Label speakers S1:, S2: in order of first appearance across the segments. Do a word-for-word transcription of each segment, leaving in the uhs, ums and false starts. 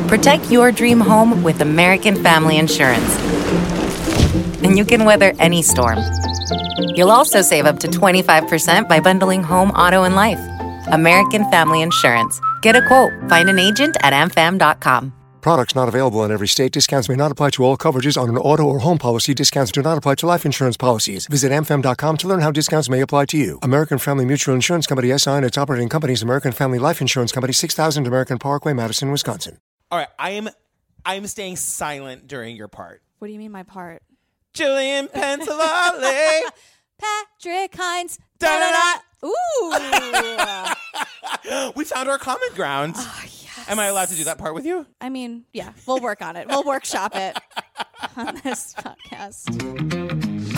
S1: Protect your dream home with American Family Insurance. And you can weather any storm. You'll also save up to twenty-five percent by bundling home, auto, and life. American Family Insurance. Get a quote. Find an agent at a m fam dot com.
S2: Products not available in every state. Discounts may not apply to all coverages on an auto or home policy. Discounts do not apply to life insurance policies. Visit a m fam dot com to learn how discounts may apply to you. American Family Mutual Insurance Company, S I and its operating companies, American Family Life Insurance Company, six thousand American Parkway, Madison, Wisconsin.
S3: All right, I am I am staying silent during your part.
S4: What do you mean my part?
S3: Jillian Pensavalli.
S4: Patrick Hines. Da-da-da. Ooh.
S3: We found our common ground.
S4: Oh, yes.
S3: Am I allowed to do that part with you?
S4: I mean, yeah, we'll work on it. We'll workshop it on this podcast.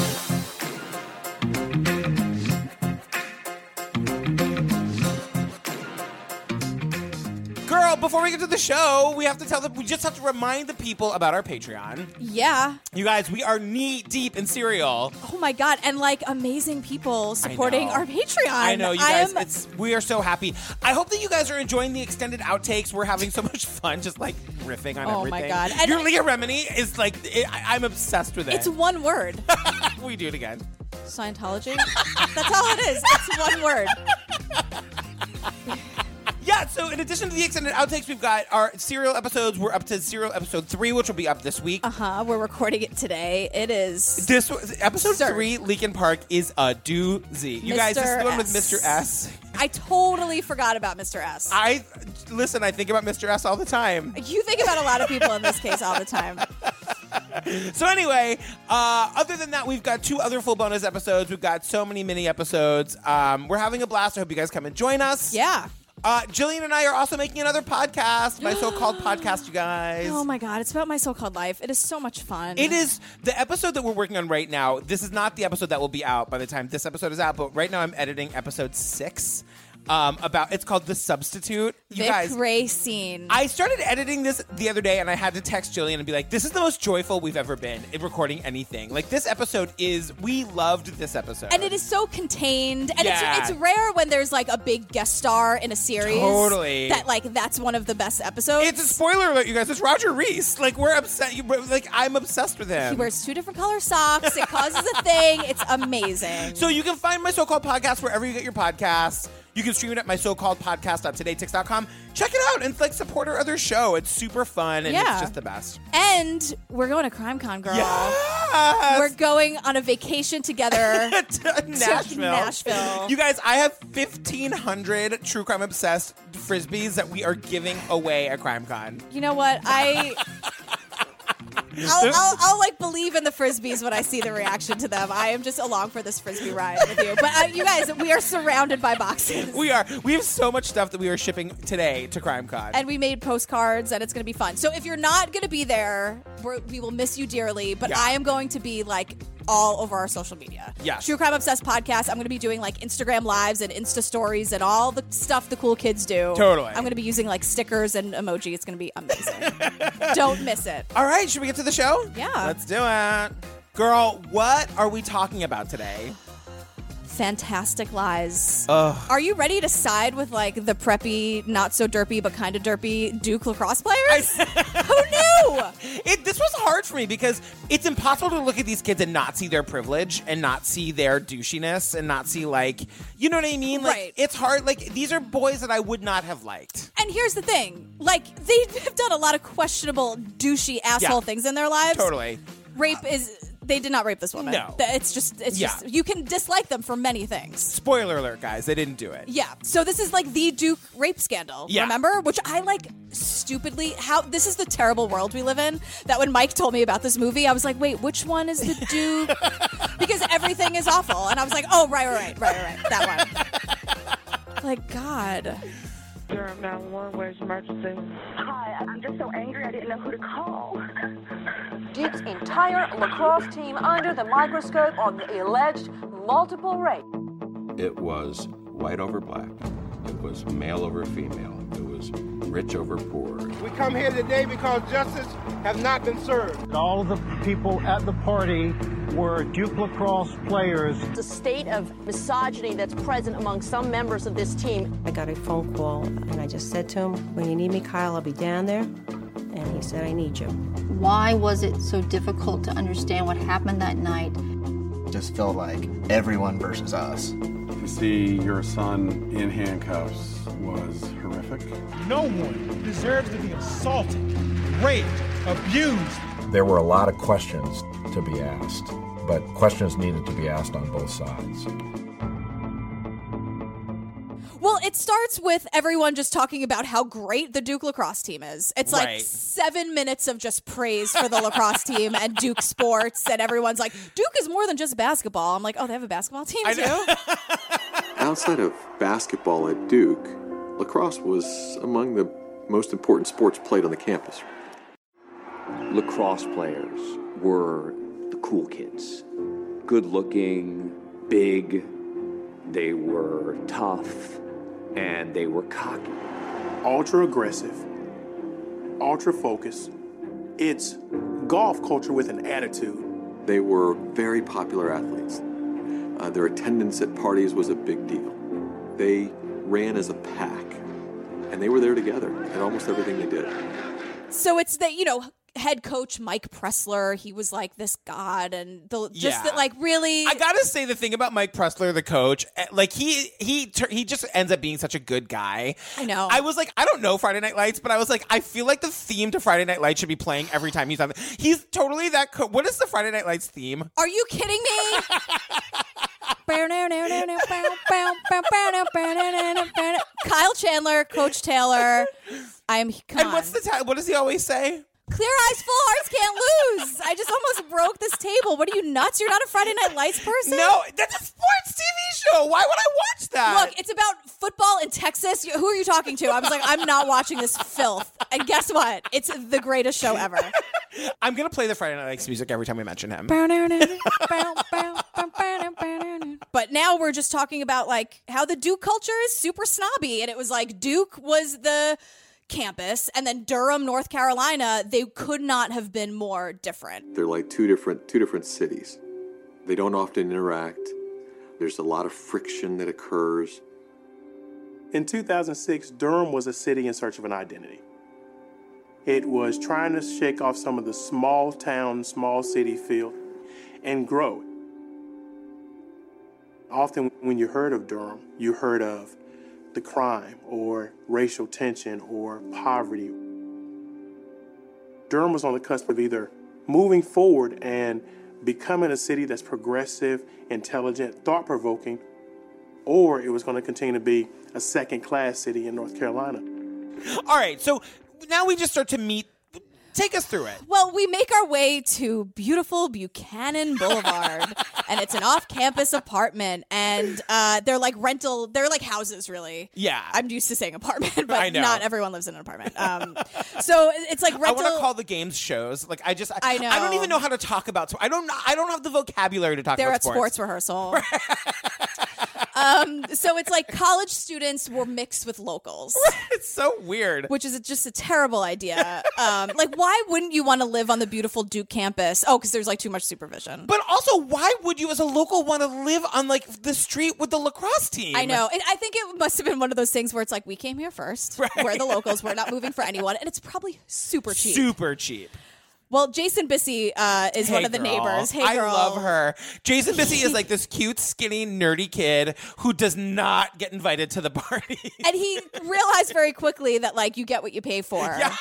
S3: Girl, before we get to the show, we have to tell them, we just have to remind the people about our Patreon.
S4: Yeah.
S3: You guys, we are knee deep in cereal.
S4: Oh my God. And like amazing people supporting our Patreon.
S3: I know, you guys,
S4: am...
S3: it's we are so happy. I hope that you guys are enjoying the extended outtakes. We're having so much fun just like riffing on
S4: oh
S3: everything.
S4: Oh my God. And
S3: Your Leah Remini is like, it, I, I'm obsessed with it.
S4: It's one word.
S3: We do it again.
S4: Scientology? That's all it is. It's one word.
S3: Yeah, so in addition to the extended outtakes, we've got our serial episodes. We're up to serial episode three, which will be up this week.
S4: Uh-huh. We're recording it today. It is...
S3: This Episode
S4: Sir.
S3: three, Leakin Park, is a doozy. You
S4: Mister
S3: guys, this is the one with
S4: S.
S3: Mister S.
S4: I totally forgot about Mister S.
S3: I... Listen, I think about Mister S all the time.
S4: You think about a lot of people in this case all the time.
S3: So anyway, uh, other than that, we've got two other full bonus episodes. We've got so many mini episodes. Um, we're having a blast. I hope you guys come and join us.
S4: Yeah.
S3: Uh, Jillian and I are also making another podcast, my so-called podcast, you guys.
S4: Oh my God, it's about my so-called life. It is so much fun.
S3: It is the episode that we're working on right now. This is not the episode that will be out by the time this episode is out, but right now I'm editing episode six. Um, about it's called The Substitute. You
S4: Vic
S3: guys,
S4: Racine.
S3: I started editing this the other day, and I had to text Jillian and be like, "This is the most joyful we've ever been in recording anything. Like this episode is, we loved this episode,
S4: and it is so contained, and
S3: Yeah.
S4: it's it's rare when there's like a big guest star in a series.
S3: Totally.
S4: That like that's one of the best episodes.
S3: It's a spoiler alert, you guys. It's Roger Reese. Like we're upset. Like I'm obsessed with him.
S4: He wears two different color socks. It causes a thing. It's amazing.
S3: So you can find my so-called podcast wherever you get your podcasts. You can stream it at my so-called podcast dot today tix dot com. Check it out and like support our other show. It's super fun and
S4: Yeah.
S3: it's just the best.
S4: And we're going to CrimeCon, girl.
S3: Yes!
S4: We're going on a vacation together
S3: to Nashville.
S4: to Nashville.
S3: You guys, I have fifteen hundred true crime obsessed frisbees that we are giving away at CrimeCon.
S4: You know what? I... I'll, I'll, I'll like believe in the frisbees when I see the reaction to them. I am just along for this frisbee ride with you. But uh, you guys, we are surrounded by boxes.
S3: We are. We have so much stuff that we are shipping today to CrimeCon.
S4: And we made postcards, and it's going to be fun. So if you're not going to be there, we're, we will miss you dearly. But
S3: Yeah.
S4: I am going to be like all over our social media.
S3: Yes.
S4: True Crime Obsessed podcast. I'm going to be doing like Instagram lives and Insta stories and all the stuff the cool kids do.
S3: Totally.
S4: I'm going to be using like stickers and emoji. It's going to be amazing. Don't miss it.
S3: All right, should we get to the show?
S4: Yeah.
S3: Let's do it. Girl, what are we talking about today?
S4: Fantastic Lies.
S3: Ugh.
S4: Are you ready to side with like the preppy, not so derpy, but kind of derpy Duke lacrosse players? Who knew?
S3: It, this was hard for me because it's impossible to look at these kids and not see their privilege and not see their douchiness and not see like, you know what I mean? Like,
S4: Right.
S3: It's hard. Like these are boys that I would not have liked.
S4: And here's the thing. Like, they have done a lot of questionable, douchey asshole
S3: Yeah.
S4: things in their lives.
S3: Totally.
S4: Rape is... They did not rape this woman.
S3: No.
S4: It's just... It's
S3: Yeah.
S4: just... You can dislike them for many things.
S3: Spoiler alert, guys. They didn't do it.
S4: Yeah. So this is like the Duke rape scandal.
S3: Yeah.
S4: Remember? Which I like stupidly... How This is the terrible world we live in. That when Mike told me about this movie, I was like, wait, which one is the Duke? Because everything is awful. And I was like, oh, right, right, right, right, right. That one. Like, God...
S5: Durham nine one one, where's emergency?
S6: Hi, I'm just so angry I didn't know who to call.
S7: Duke's entire lacrosse team under the microscope on the alleged multiple rape.
S8: It was white over black. It was male over female. It was rich over poor.
S9: We come here today because justice has not been served.
S10: All of the people at the party were Duke lacrosse players.
S11: The state of misogyny that's present among some members of this team.
S12: I got a phone call, and I just said to him, when you need me, Kyle, I'll be down there. and he said, I need you.
S13: Why was it so difficult to understand what happened that night?
S14: Just felt like everyone versus us.
S15: To see your son in handcuffs was horrific.
S9: No one deserves to be assaulted, raped, abused.
S16: There were a lot of questions to be asked, but questions needed to be asked on both sides.
S4: Well, it starts with everyone just talking about how great the Duke lacrosse team is. It's like
S3: Right.
S4: seven minutes of just praise for the lacrosse team and Duke sports, and everyone's like, Duke is more than just basketball. I'm like, oh, they have a basketball team too?
S17: Outside of basketball at Duke, lacrosse was among the most important sports played on the campus.
S18: Lacrosse players were the cool kids. Good looking, big, they were tough, and they were cocky.
S19: Ultra aggressive, ultra focused. It's golf culture with an attitude.
S17: They were very popular athletes. Uh, their attendance at parties was a big deal. They ran as a pack, and they were there together at almost everything they did.
S4: So it's that, you know, head coach Mike Pressler, he was like this god, and the just
S3: Yeah.
S4: that, like, really,
S3: I gotta say the thing about Mike Pressler, the coach, eh, like he he tur- he just ends up being such a good guy.
S4: I know.
S3: I was like, I don't know Friday Night Lights, but I was like, I feel like the theme to Friday Night Lights should be playing every time he's on. The- he's totally that. Co- what is the Friday Night Lights theme?
S4: Are you kidding me? Kyle Chandler, Coach Taylor. I'm. Come
S3: and
S4: on.
S3: what's the ti- what does he always say?
S4: Clear eyes, full hearts can't lose. I just almost broke this table. What are you, nuts? You're not a Friday Night Lights person?
S3: No, that's a sports T V show. Why would I watch that?
S4: Look, it's about football in Texas. Who are you talking to? I was like, I'm not watching this filth. And guess what? It's the greatest show ever.
S3: I'm gonna play the Friday Night Lights music every time we mention him.
S4: But now we're just talking about like how the Duke culture is super snobby. And it was like Duke was the campus, and then Durham, North Carolina, they could not have been more different.
S17: They're like two different two different cities. They don't often interact. There's a lot of friction that occurs.
S19: In two thousand six, Durham was a city in search of an identity. It was trying to shake off some of the small town, small city feel and grow. Often when you heard of Durham, you heard of the crime or racial tension or poverty. Durham was on the cusp of either moving forward and becoming a city that's progressive, intelligent, thought-provoking, or it was going to continue to be a second-class city in North Carolina.
S3: All right, so now we just start to meet. Take us through it.
S4: Well, we make our way to beautiful Buchanan Boulevard, and it's an off-campus apartment, and uh, they're like rental, they're like houses, really.
S3: Yeah.
S4: I'm used to saying apartment, but
S3: I know.
S4: not everyone lives in an apartment. Um, so it's like rental.
S3: I want to call the games shows. Like I just, I,
S4: I know.
S3: I don't even know how to talk about. Sp- I don't. I don't have the vocabulary to talk
S4: They're
S3: about
S4: at
S3: sports.
S4: sports rehearsal. um, so it's like college students were mixed with locals.
S3: It's so weird.
S4: Which is just a terrible idea. Um, like, why wouldn't you want to live on the beautiful Duke campus? Oh, because there's like too much supervision.
S3: But also, why would you, as a local, want to live on like the street with the lacrosse team?
S4: I know. And I think it must have been one of those things where it's like, we came here first.
S3: Right.
S4: We're the locals. We're not moving for anyone. And it's probably super cheap.
S3: Super cheap.
S4: Well, Jason Bissey uh, is
S3: Hey,
S4: one of the
S3: girl.
S4: neighbors. Hey,
S3: I
S4: girl.
S3: love her. Jason Bissey is like this cute, skinny, nerdy kid who does not get invited to the party.
S4: And he realized very quickly that, like, you get what you pay for.
S3: Yeah.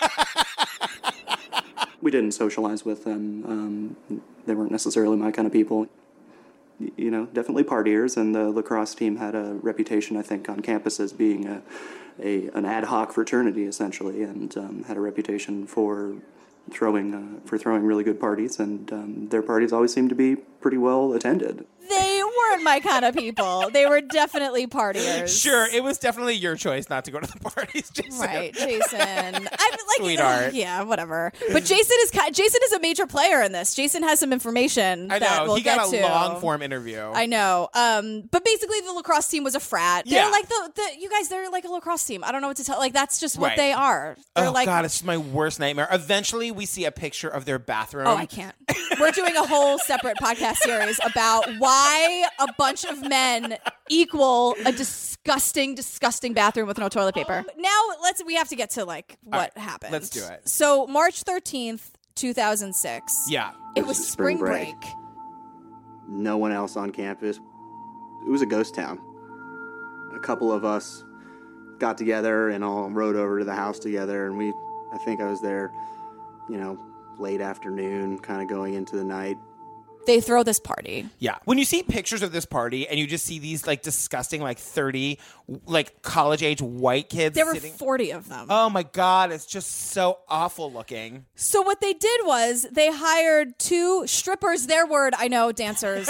S20: We didn't socialize with them. Um, they weren't necessarily my kind of people. Y- You know, definitely partiers, and the lacrosse team had a reputation, I think, on campus as being a, a an ad hoc fraternity, essentially, and um, had a reputation for throwing uh, for throwing really good parties, and um, their parties always seemed to be pretty well attended.
S4: They weren't my kind of people. They were definitely partiers.
S3: Sure, it was definitely your choice not to go to the parties, Jason.
S4: Right, Jason. I'm like,
S3: Sweetheart.
S4: uh, yeah, whatever. But Jason is ki- Jason is a major player in this. Jason has some information
S3: I
S4: that
S3: know.
S4: we'll
S3: He
S4: get
S3: got a
S4: to.
S3: long form interview.
S4: I know. Um, but basically, the lacrosse team was a frat. They're
S3: Yeah.
S4: like the, the you guys. They're like a lacrosse team. I don't know what to tell. Like that's just what
S3: Right.
S4: they are. They're
S3: Oh
S4: like,
S3: God, it's my worst nightmare. Eventually, we see a picture of their bathroom.
S4: oh, I can't. We're doing a whole separate podcast series about why a bunch of men equal a disgusting, disgusting bathroom with no toilet paper. Now let's we have to get to like what
S3: right,
S4: happened.
S3: let's do it.
S4: So March thirteenth, two thousand six.
S3: Yeah.
S4: It was spring break.
S14: No one else on campus. It was a ghost town. A couple of us got together and all rode over to the house together, and we, I think I was there, you know, late afternoon, kind of going into the night.
S4: They throw this party.
S3: Yeah. When you see pictures of this party and you just see these like disgusting like thirty like college age white kids.
S4: There were
S3: sitting-
S4: forty of them.
S3: Oh my God. It's just so awful looking.
S4: So what they did was they hired two strippers, their word, I know, dancers.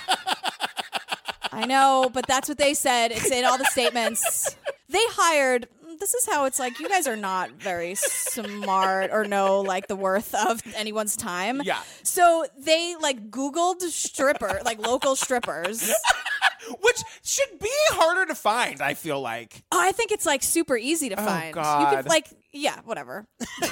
S4: I know, but that's what they said. It's in all the statements. They hired, this is how it's like, you guys are not very smart or know like the worth of anyone's time.
S3: Yeah.
S4: So they like Googled stripper, like local strippers.
S3: Which should be harder to find, I feel like.
S4: Oh, I think it's like super easy to
S3: Oh,
S4: find.
S3: God.
S4: You could like, yeah, whatever.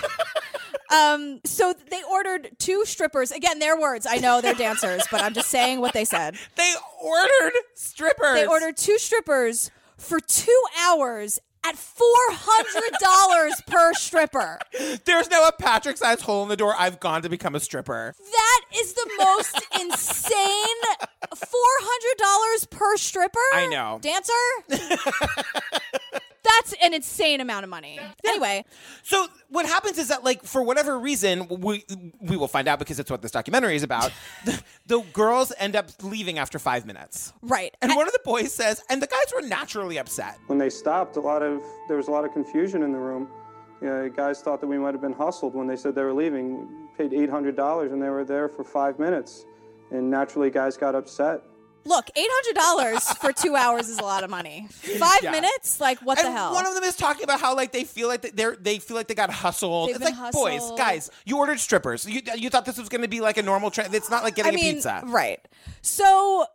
S4: Um, so they ordered two strippers. Again, their words. I know they're dancers, but I'm just saying what they said.
S3: They ordered strippers.
S4: They ordered two strippers for two hours at four hundred dollars per stripper.
S3: There's now a Patrick-sized hole in the door. I've gone to become a stripper.
S4: That is the most insane four hundred dollars per stripper.
S3: I know.
S4: Dancer? That's an insane amount of money. Anyway.
S3: So what happens is that, like, for whatever reason, we we will find out because it's what this documentary is about, the, the girls end up leaving after five minutes.
S4: Right.
S3: And one of the boys says, and the guys were naturally upset.
S12: When they stopped, a lot of there was a lot of confusion in the room. You know, guys thought that we might have been hustled when they said they were leaving. We paid eight hundred dollars and they were there for five minutes. And naturally, guys got upset.
S4: Look, eight hundred dollars for two hours is a lot of money. Five
S3: Yeah.
S4: minutes? Like, what
S3: and
S4: the hell?
S3: One of them is talking about how like they feel like they're they feel like they got hustled.
S4: They've
S3: it's
S4: been
S3: like, boys,
S4: hustled.
S3: guys, you ordered strippers. You you thought this was going to be like a normal trend. It's not like getting
S4: I mean,
S3: a pizza.
S4: Right. So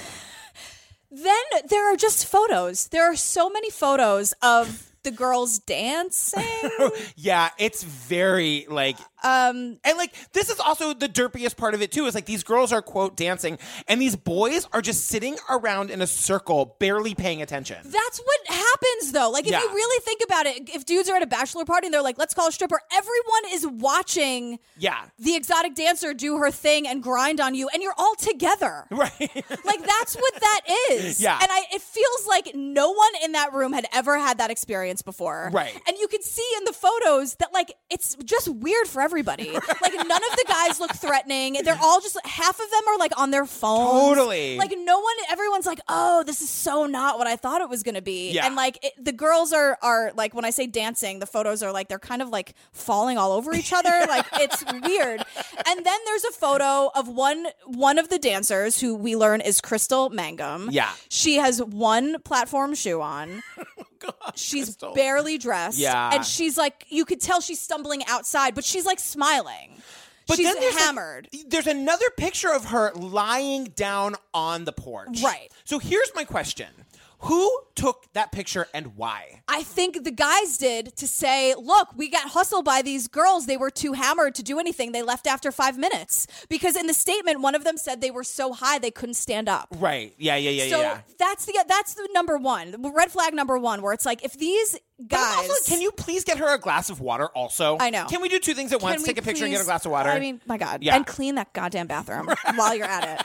S4: then there are just photos. There are so many photos of the girls dancing.
S3: Yeah, it's very like
S4: um
S3: and like this is also the derpiest part of it too, is like these girls are quote dancing and these boys are just sitting around in a circle barely paying attention.
S4: That's what happens though. Like if
S3: Yeah.
S4: you really think about it, if dudes are at a bachelor party and they're like, let's call a stripper, everyone is watching
S3: Yeah.
S4: the exotic dancer do her thing and grind on you and you're all together.
S3: Right.
S4: Like that's what that is.
S3: Yeah.
S4: And I it feels like no one in that room had ever had that experience before.
S3: Right.
S4: And you can see in the photos that like it's just weird for everybody. Like none of the guys look threatening. They're all just half of them are like on their phones.
S3: Totally.
S4: Like no one everyone's like, "Oh, this is so not what I thought it was going to be."
S3: Yeah.
S4: And like it, the girls are are like when I say dancing, the photos are like they're kind of like falling all over each other. Like it's weird. And then there's a photo of one one of the dancers who we learn is Crystal Mangum.
S3: Yeah.
S4: She has one platform shoe on. She's
S3: Crystal.
S4: barely dressed.
S3: Yeah.
S4: And she's like, you could tell she's stumbling outside, but she's like smiling.
S3: But
S4: she's
S3: then there's, like,
S4: hammered.
S3: there's another picture of her lying down on the porch.
S4: Right.
S3: So here's my question. Who took that picture and why?
S4: I think the guys did to say, look, we got hustled by these girls. They were too hammered to do anything. They left after five minutes. Because in the statement, one of them said they were so high they couldn't stand up.
S3: Right. Yeah, yeah, yeah,
S4: so
S3: yeah.
S4: that's the that's the number one, red flag number one, where it's like if these guys.
S3: Also, can you please get her a glass of water also?
S4: I know.
S3: Can we do two things at
S4: Can
S3: once?
S4: we
S3: Take a picture and get a
S4: please-
S3: glass of water?
S4: I mean, my God.
S3: Yeah.
S4: And clean that goddamn bathroom while you're at it.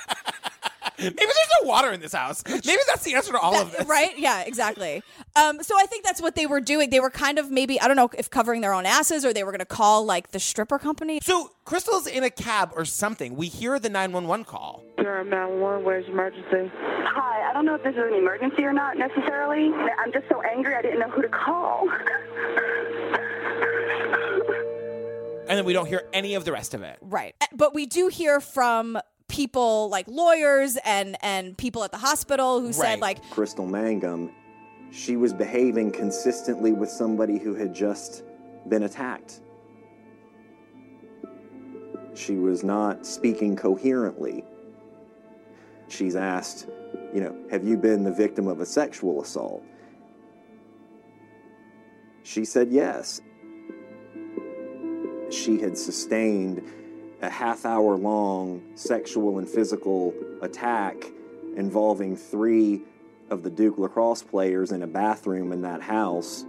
S3: Maybe there's no water in this house. Maybe that's the answer to all
S4: That-
S3: of this.
S4: Right? Yeah, exactly. Um, so I think that's what they were doing. They were kind of maybe, I don't know if covering their own asses or they were going to call like the stripper company.
S3: So Crystal's in a cab or something. We hear the nine one one call.
S5: Durham nine one one, where's emergency?
S6: Hi, I don't know if this is an emergency or not necessarily. I'm just so angry I didn't know who to call.
S3: And then we don't hear any of the rest of it.
S4: Right. But we do hear from people like lawyers and, and people at the hospital who said like,
S14: Crystal Mangum, she was behaving consistently with somebody who had just been attacked. She was not speaking coherently. She's asked, you know, have you been the victim of a sexual assault? She said yes. She had sustained a half hour long sexual and physical attack
S21: involving three of the Duke lacrosse players in a bathroom in that house.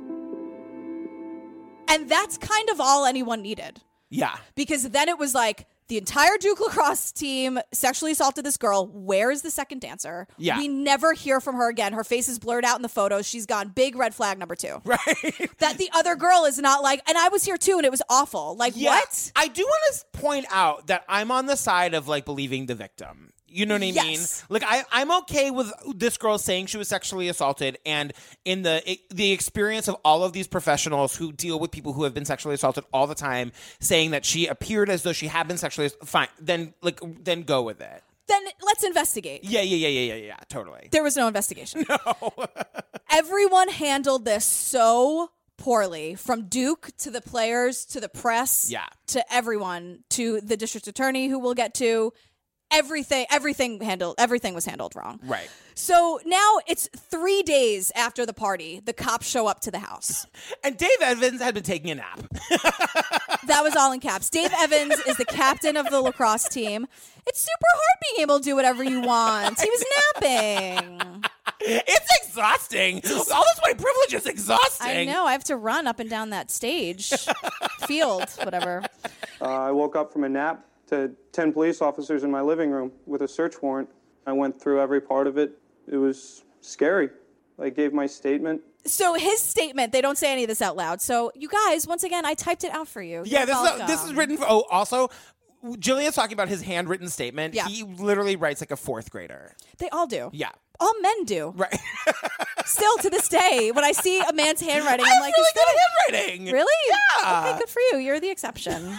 S4: And that's kind of all anyone needed.
S3: Yeah.
S4: Because then it was like, the entire Duke lacrosse team sexually assaulted this girl. Where is the second dancer?
S3: Yeah.
S4: We never hear from her again. Her face is blurred out in the photos. She's gone. Big red flag number two.
S3: Right.
S4: That the other girl is not like, and I was here too, and it was awful. Like,
S3: Yeah.
S4: what?
S3: I do want to point out that I'm on the side of like believing the victim. You know what I
S4: Yes.
S3: mean? Like I, I'm okay with this girl saying she was sexually assaulted, and in the the experience of all of these professionals who deal with people who have been sexually assaulted all the time, saying that she appeared as though she had been sexually fine. Then like then go with it.
S4: Then let's investigate.
S3: Yeah, yeah, yeah, yeah, yeah, yeah. Totally.
S4: There was no investigation. No. Everyone handled this so poorly, from Duke to the players to the press,
S3: Yeah.
S4: to everyone, to the district attorney, who we'll get to. Everything, everything handled, everything was handled wrong.
S3: Right.
S4: So now it's three days after the party. The cops show up to the house.
S3: And Dave Evans had been taking a nap.
S4: That was all in caps. Dave Evans is the captain of the lacrosse team. It's super hard being able to do whatever you want. He was napping.
S3: It's exhausting. All this white privilege is exhausting.
S4: I know. I have to run up and down that stage, field, whatever.
S12: Uh, I woke up from a nap to ten police officers in my living room with a search warrant. I went through every part of it. It was scary. I gave my statement.
S4: So his statement, they don't say any of this out loud. So you guys, once again, I typed it out for you.
S3: Yeah,
S4: You're
S3: this is, a,
S4: welcome.
S3: this is written for, oh, also, Jillian's talking about his handwritten statement.
S4: Yeah.
S3: He literally writes like a fourth grader.
S4: They all do.
S3: Yeah.
S4: All men do.
S3: Right.
S4: Still to this day, when I see a man's handwriting,
S3: I
S4: I'm
S3: have
S4: like,
S3: really
S4: is that
S3: good handwriting.
S4: Really?
S3: Yeah.
S4: Okay, good for you. You're the exception.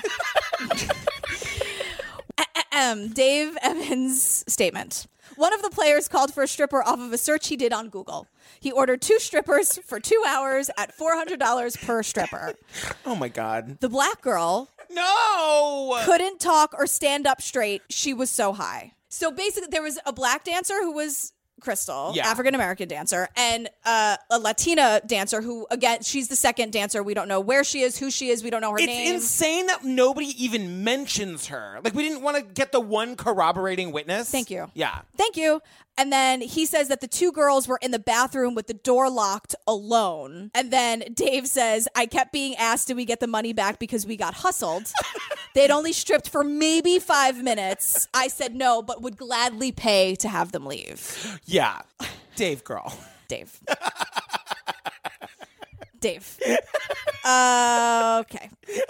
S4: Um, Dave Evans' statement. One of the players called for a stripper off of a search he did on Google. He ordered two strippers for two hours at four hundred dollars per stripper.
S3: Oh, my God.
S4: The black girl
S3: no
S4: couldn't talk or stand up straight. She was so high. So basically, there was a black dancer who was Crystal,
S3: Yeah.
S4: African-American dancer, and uh, a Latina dancer who, again, she's the second dancer. We don't know where she is, who she is. We don't know her
S3: It's
S4: name.
S3: insane that nobody even mentions her. Like, we didn't want to get the one corroborating witness.
S4: Thank you.
S3: Yeah.
S4: Thank you. And then he says that the two girls were in the bathroom with the door locked alone. And then Dave says, I kept being asked, did we get the money back because we got hustled? They'd only stripped for maybe five minutes. I said no, but would gladly pay to have them leave.
S3: Yeah. Dave girl.
S4: Dave. Dave. Uh, okay.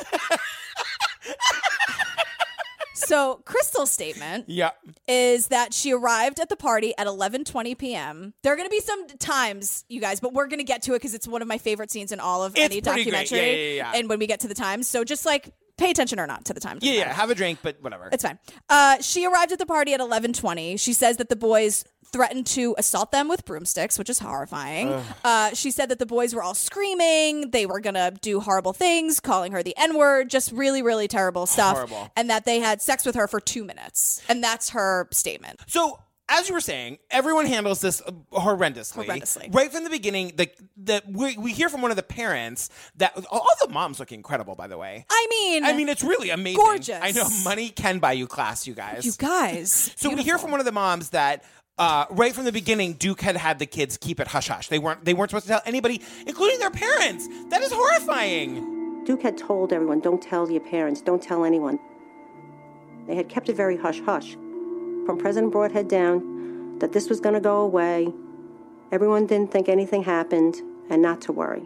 S4: So Crystal's statement
S3: Yeah.
S4: is that she arrived at the party at eleven twenty p.m. There are going to be some times, you guys, but we're going to get to it because it's one of my favorite scenes in all of
S3: It's
S4: any
S3: pretty great.
S4: documentary.
S3: Yeah, yeah, yeah, yeah.
S4: And when we get to the times. So just like pay attention or not to the time.
S3: Yeah, yeah. Have a drink, but whatever.
S4: It's fine. Uh, she arrived at the party at eleven twenty. She says that the boys threatened to assault them with broomsticks, which is horrifying.
S3: Ugh.
S4: Uh, she said that the boys were all screaming. They were going to do horrible things, calling her the N-word, just really, really terrible stuff.
S3: Horrible.
S4: And that they had sex with her for two minutes. And that's her statement.
S3: So, as you were saying, everyone handles this uh, horrendously.
S4: Horrendously.
S3: Right from the beginning, the, the, we, we hear from one of the parents that all the moms look incredible, by the way.
S4: I mean,
S3: I mean, it's really amazing.
S4: gorgeous.
S3: I know money can buy you class, you guys.
S4: You guys.
S3: So we hear from one of the moms that uh, right from the beginning, Duke had had the kids keep it hush hush. They weren't they weren't supposed to tell anybody, including their parents. That is horrifying.
S22: Duke had told everyone, don't tell your parents, don't tell anyone. They had kept it very hush hush. From President Broadhead down, that this was going to go away. Everyone didn't think anything happened, and not to worry.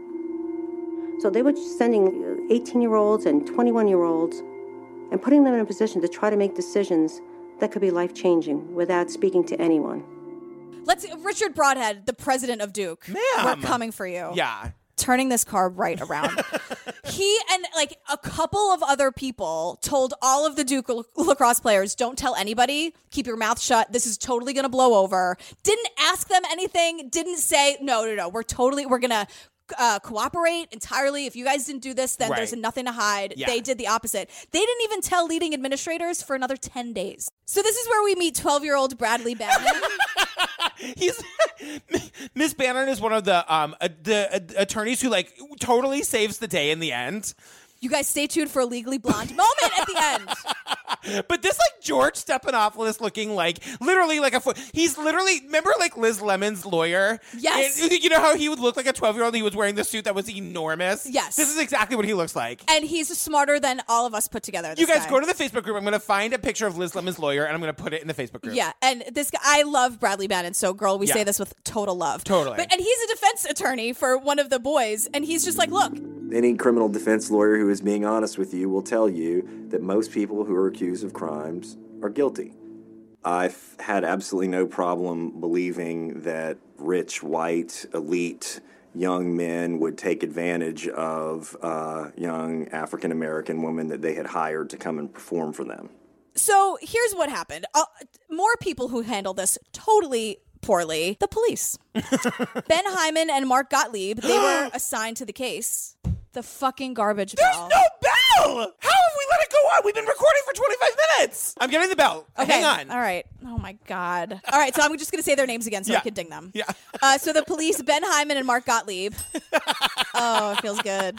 S22: So they were sending eighteen-year-olds and twenty-one-year-olds and putting them in a position to try to make decisions that could be life-changing without speaking to anyone.
S4: Let's Richard Broadhead, the president of Duke.
S3: Ma'am.
S4: We're coming for you.
S3: Yeah.
S4: Turning this car right around. He and like a couple of other people told all of the Duke l- lacrosse players, don't tell anybody, keep your mouth shut. This is totally going to blow over. Didn't ask them anything. Didn't say, no, no, no. We're totally, we're going to uh, cooperate entirely. If you guys didn't do this, then
S3: Right.
S4: there's nothing to hide.
S3: Yeah.
S4: They did the opposite. They didn't even tell leading administrators for another ten days. So this is where we meet twelve-year-old Bradley Bannon.
S3: He's Miss Bannon is one of the um uh, the uh, attorneys who like totally saves the day in the end.
S4: You guys stay tuned for a Legally Blonde moment at the end.
S3: But this, like, George Stephanopoulos looking like, literally like a foot. He's literally, remember, like, Liz Lemon's lawyer?
S4: Yes.
S3: And, you know how he would look like a twelve-year-old? He was wearing the suit that was enormous?
S4: Yes.
S3: This is exactly what he looks like.
S4: And he's smarter than all of us put together. This
S3: You guys
S4: guy.
S3: go to the Facebook group. I'm going to find a picture of Liz Lemon's lawyer, and I'm going to put it in the Facebook group.
S4: Yeah, and this guy, I love Bradley Bannon, so girl, we
S3: Yeah.
S4: say this with total love.
S3: Totally.
S4: But, and he's a defense attorney for one of the boys, and he's just like, look,
S21: Any criminal defense lawyer who is being honest with you will tell you that most people who are accused of crimes are guilty. I've had absolutely no problem believing that rich, white, elite young men would take advantage of uh, young African-American women that they had hired to come and perform for them.
S4: so here's what happened. Uh, more people who handle this totally poorly, the police. Ben Hyman and Mark Gottlieb, they were assigned to the case. The fucking garbage
S3: There's
S4: bell.
S3: no bell! How have we let it go on? We've been recording for twenty-five minutes. I'm getting the bell.
S4: Okay.
S3: Hang on.
S4: All right. Oh, my God. All right, so I'm just going to say their names again so
S3: Yeah.
S4: I can ding them.
S3: Yeah.
S4: Uh, so the police, Ben Hyman and Mark Gottlieb. Oh, it feels good.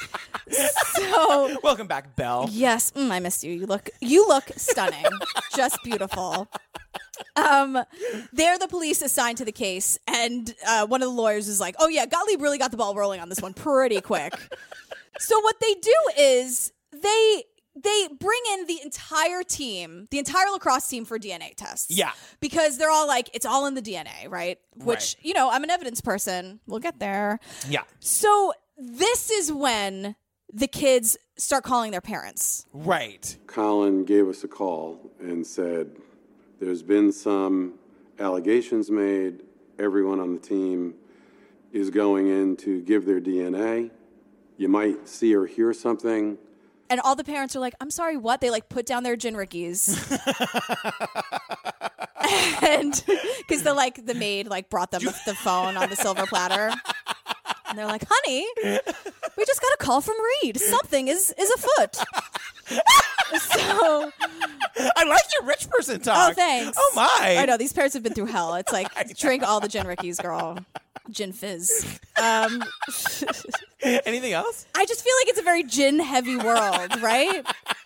S4: So,
S3: Welcome back, Belle.
S4: yes, mm, I missed you. You look, you look stunning. Just beautiful. Um, they're the police assigned to the case, and uh, one of the lawyers is like, "Oh yeah, Gottlieb really got the ball rolling on this one pretty quick." So what they do is they they bring in the entire team, the entire lacrosse team for D N A tests.
S3: Yeah.
S4: Because they're all like, it's all in the D N A, right? Which,
S3: Right.
S4: you know, I'm an evidence person. We'll get there.
S3: Yeah.
S4: So this is when the kids start calling their parents.
S3: Right.
S15: Colin gave us a call and said, there's been some allegations made. Everyone on the team is going in to give their D N A. You might see or hear something.
S4: And all the parents are like, I'm sorry, what? They like put down their gin rickies. And because the like the maid like brought them the, the phone on the silver platter. And they're like, honey, we just got a call from Reed. Something is is afoot. So
S3: I like your rich person talk.
S4: Oh, thanks.
S3: Oh, my.
S4: I know, these parents have been through hell. It's like, drink all the gin rickies, girl. Gin fizz. Um,
S3: Anything else?
S4: I just feel like it's a very gin-heavy world, right?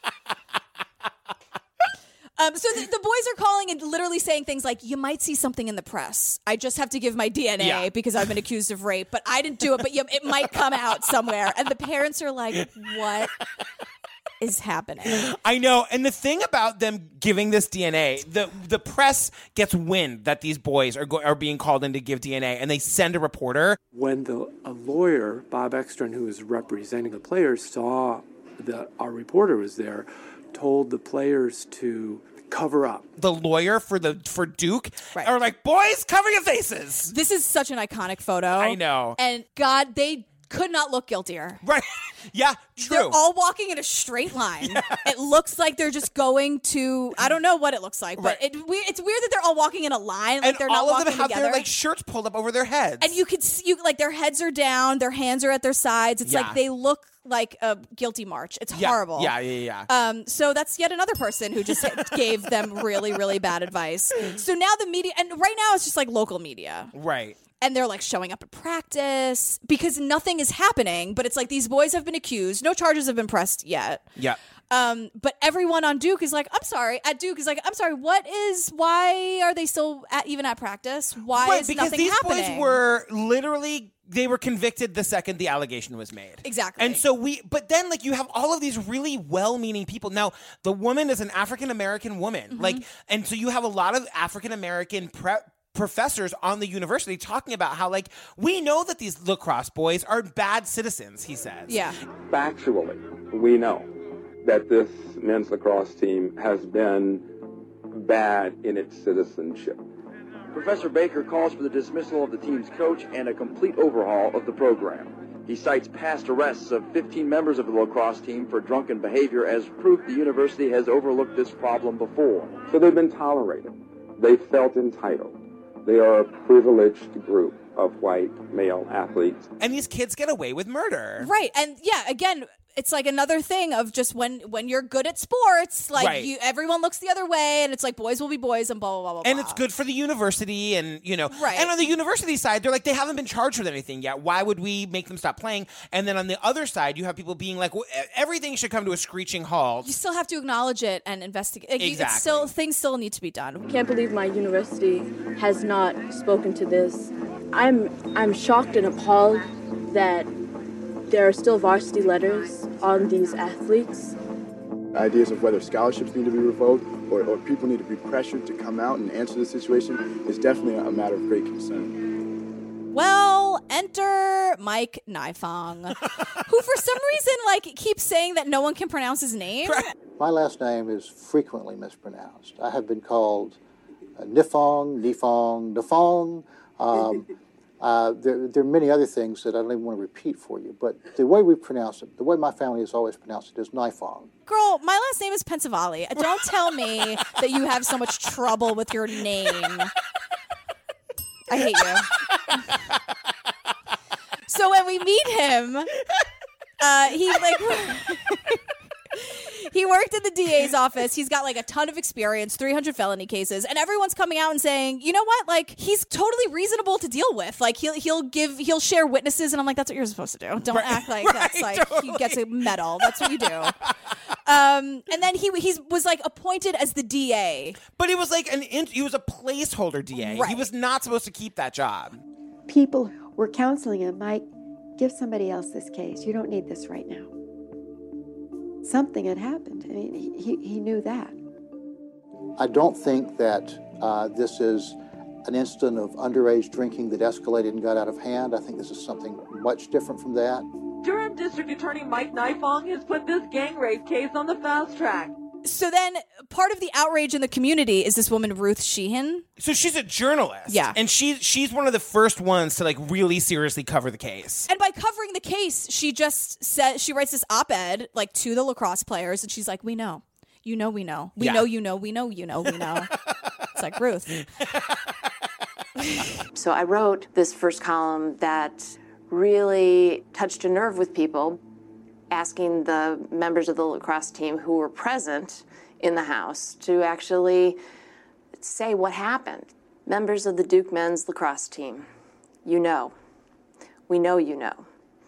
S4: Um, so the, the boys are calling and literally saying things like, you might see something in the press. I just have to give my D N A
S3: Yeah.
S4: because I've been accused of rape, but I didn't do it, but you, it might come out somewhere. And the parents are like, what is happening?
S3: I know. And the thing about them giving this D N A, the the press gets wind that these boys are go- are being called in to give D N A, and they send a reporter.
S1: When the a lawyer, Bob Ekstrom, who was representing the players, saw that our reporter was there, told the players to cover up.
S3: The lawyer for the for Duke
S4: Right.
S3: are like, boys, cover your faces.
S4: This is such an iconic photo.
S3: I know.
S4: And God, they could not look guiltier.
S3: Right. Yeah, true.
S4: They're all walking in a straight line. It looks like they're just going to, I don't know what it looks like, but
S3: Right.
S4: it, we, it's weird that they're all walking in a line. Like
S3: and
S4: they're not
S3: all of
S4: walking
S3: them have
S4: together.
S3: their like shirts pulled up over their heads.
S4: And you could see, you, like their heads are down, their hands are at their sides. It's
S3: Yeah.
S4: like they look like a guilty march. It's
S3: yeah,
S4: horrible.
S3: Yeah, yeah, yeah.
S4: Um, so that's yet another person who just gave them really, really bad advice. So now the media, and right now it's just like local media.
S3: Right.
S4: And they're like showing up at practice because nothing is happening. But it's like these boys have been accused. No charges have been pressed yet.
S3: Yeah.
S4: Um, but everyone on Duke is like, I'm sorry. At Duke is like, I'm sorry. What is? Why are they still at, even at practice? Why
S3: Right,
S4: is
S3: because
S4: nothing
S3: these
S4: happening?
S3: boys were literally they were convicted the second the allegation was made.
S4: Exactly.
S3: And so we, but then like you have all of these really well-meaning people. Now the woman is an African-American woman,
S4: Mm-hmm.
S3: like, and so you have a lot of African-American pre- professors on the university talking about how like we know that these lacrosse boys are bad citizens. He says.
S4: Yeah.
S2: Factually, we know that this men's lacrosse team has been bad in its citizenship.
S23: Professor Baker calls for the dismissal of the team's coach and a complete overhaul of the program. He cites past arrests of fifteen members of the lacrosse team for drunken behavior as proof the university has overlooked this problem before.
S2: So they've been tolerated. They felt entitled. They are a privileged group of white male athletes.
S3: And these kids get away with murder.
S4: Right. And yeah, again, it's like another thing of just when when you're good at sports, like
S3: Right.
S4: you, everyone looks the other way, and it's like boys will be boys, and blah blah blah blah.
S3: And
S4: blah.
S3: it's good for the university, and you know,
S4: Right.
S3: and on the university side, they're like, they haven't been charged with anything yet. Why would we make them stop playing? And then on the other side, you have people being like, well, everything should come to a screeching halt.
S4: You still have to acknowledge it and investigate. Like, you- It's
S3: Exactly.
S4: still things still need to be done.
S7: Can't believe my university has not spoken to this. I'm I'm shocked and appalled that there are still varsity letters on these athletes.
S8: Ideas of whether scholarships need to be revoked or, or people need to be pressured to come out and answer the situation is definitely a matter of great concern.
S4: Well, enter Mike Nifong, who for some reason like keeps saying that no one can pronounce his name.
S10: My last name is frequently mispronounced. I have been called uh, Nifong, Nifong, Nifong. Um, uh, there, there are many other things that I don't even want to repeat for you, but the way we pronounce it, the way my family has always pronounced it is Nifong.
S4: Girl, my last name is Pensavali. Don't tell me that you have so much trouble with your name. I hate you. So when we meet him, uh, he like he worked in the D A's office. He's got like a ton of experience, three hundred felony cases, and everyone's coming out and saying, you know what? Like he's totally reasonable to deal with. Like he'll he'll give he'll share witnesses, and I'm like, that's what you're supposed to do. Don't
S3: Right,
S4: act like
S3: right,
S4: that's like
S3: totally.
S4: he gets a medal. That's what you do. Um, and then he he was like appointed as the D A.
S3: But he was like an in, he was a placeholder D A.
S4: Right.
S3: He was not supposed to keep that job.
S24: People were counseling him, Mike, give somebody else this case. You don't need this right now. Something had happened. I mean, he, he, he knew that.
S10: I don't think that uh, this is an incident of underage drinking that escalated and got out of hand. I think this is something much different from that.
S25: Durham District Attorney Mike Nifong has put this gang rape case on the fast track.
S4: So then part of the outrage in the community is this woman, Ruth Sheehan.
S3: So she's a journalist.
S4: Yeah.
S3: And she, she's one of the first ones to like really seriously cover the case.
S4: And by covering the case, she just says, she writes this op-ed like to the lacrosse players, and she's like, we know. You know, we know. We
S3: Yeah.
S4: know, you know, we know, you know, we know. It's like, Ruth.
S11: So I wrote this first column that really touched a nerve with people, asking the members of the lacrosse team who were present in the house to actually say what happened. Members of the Duke men's lacrosse team, you know. We know you know.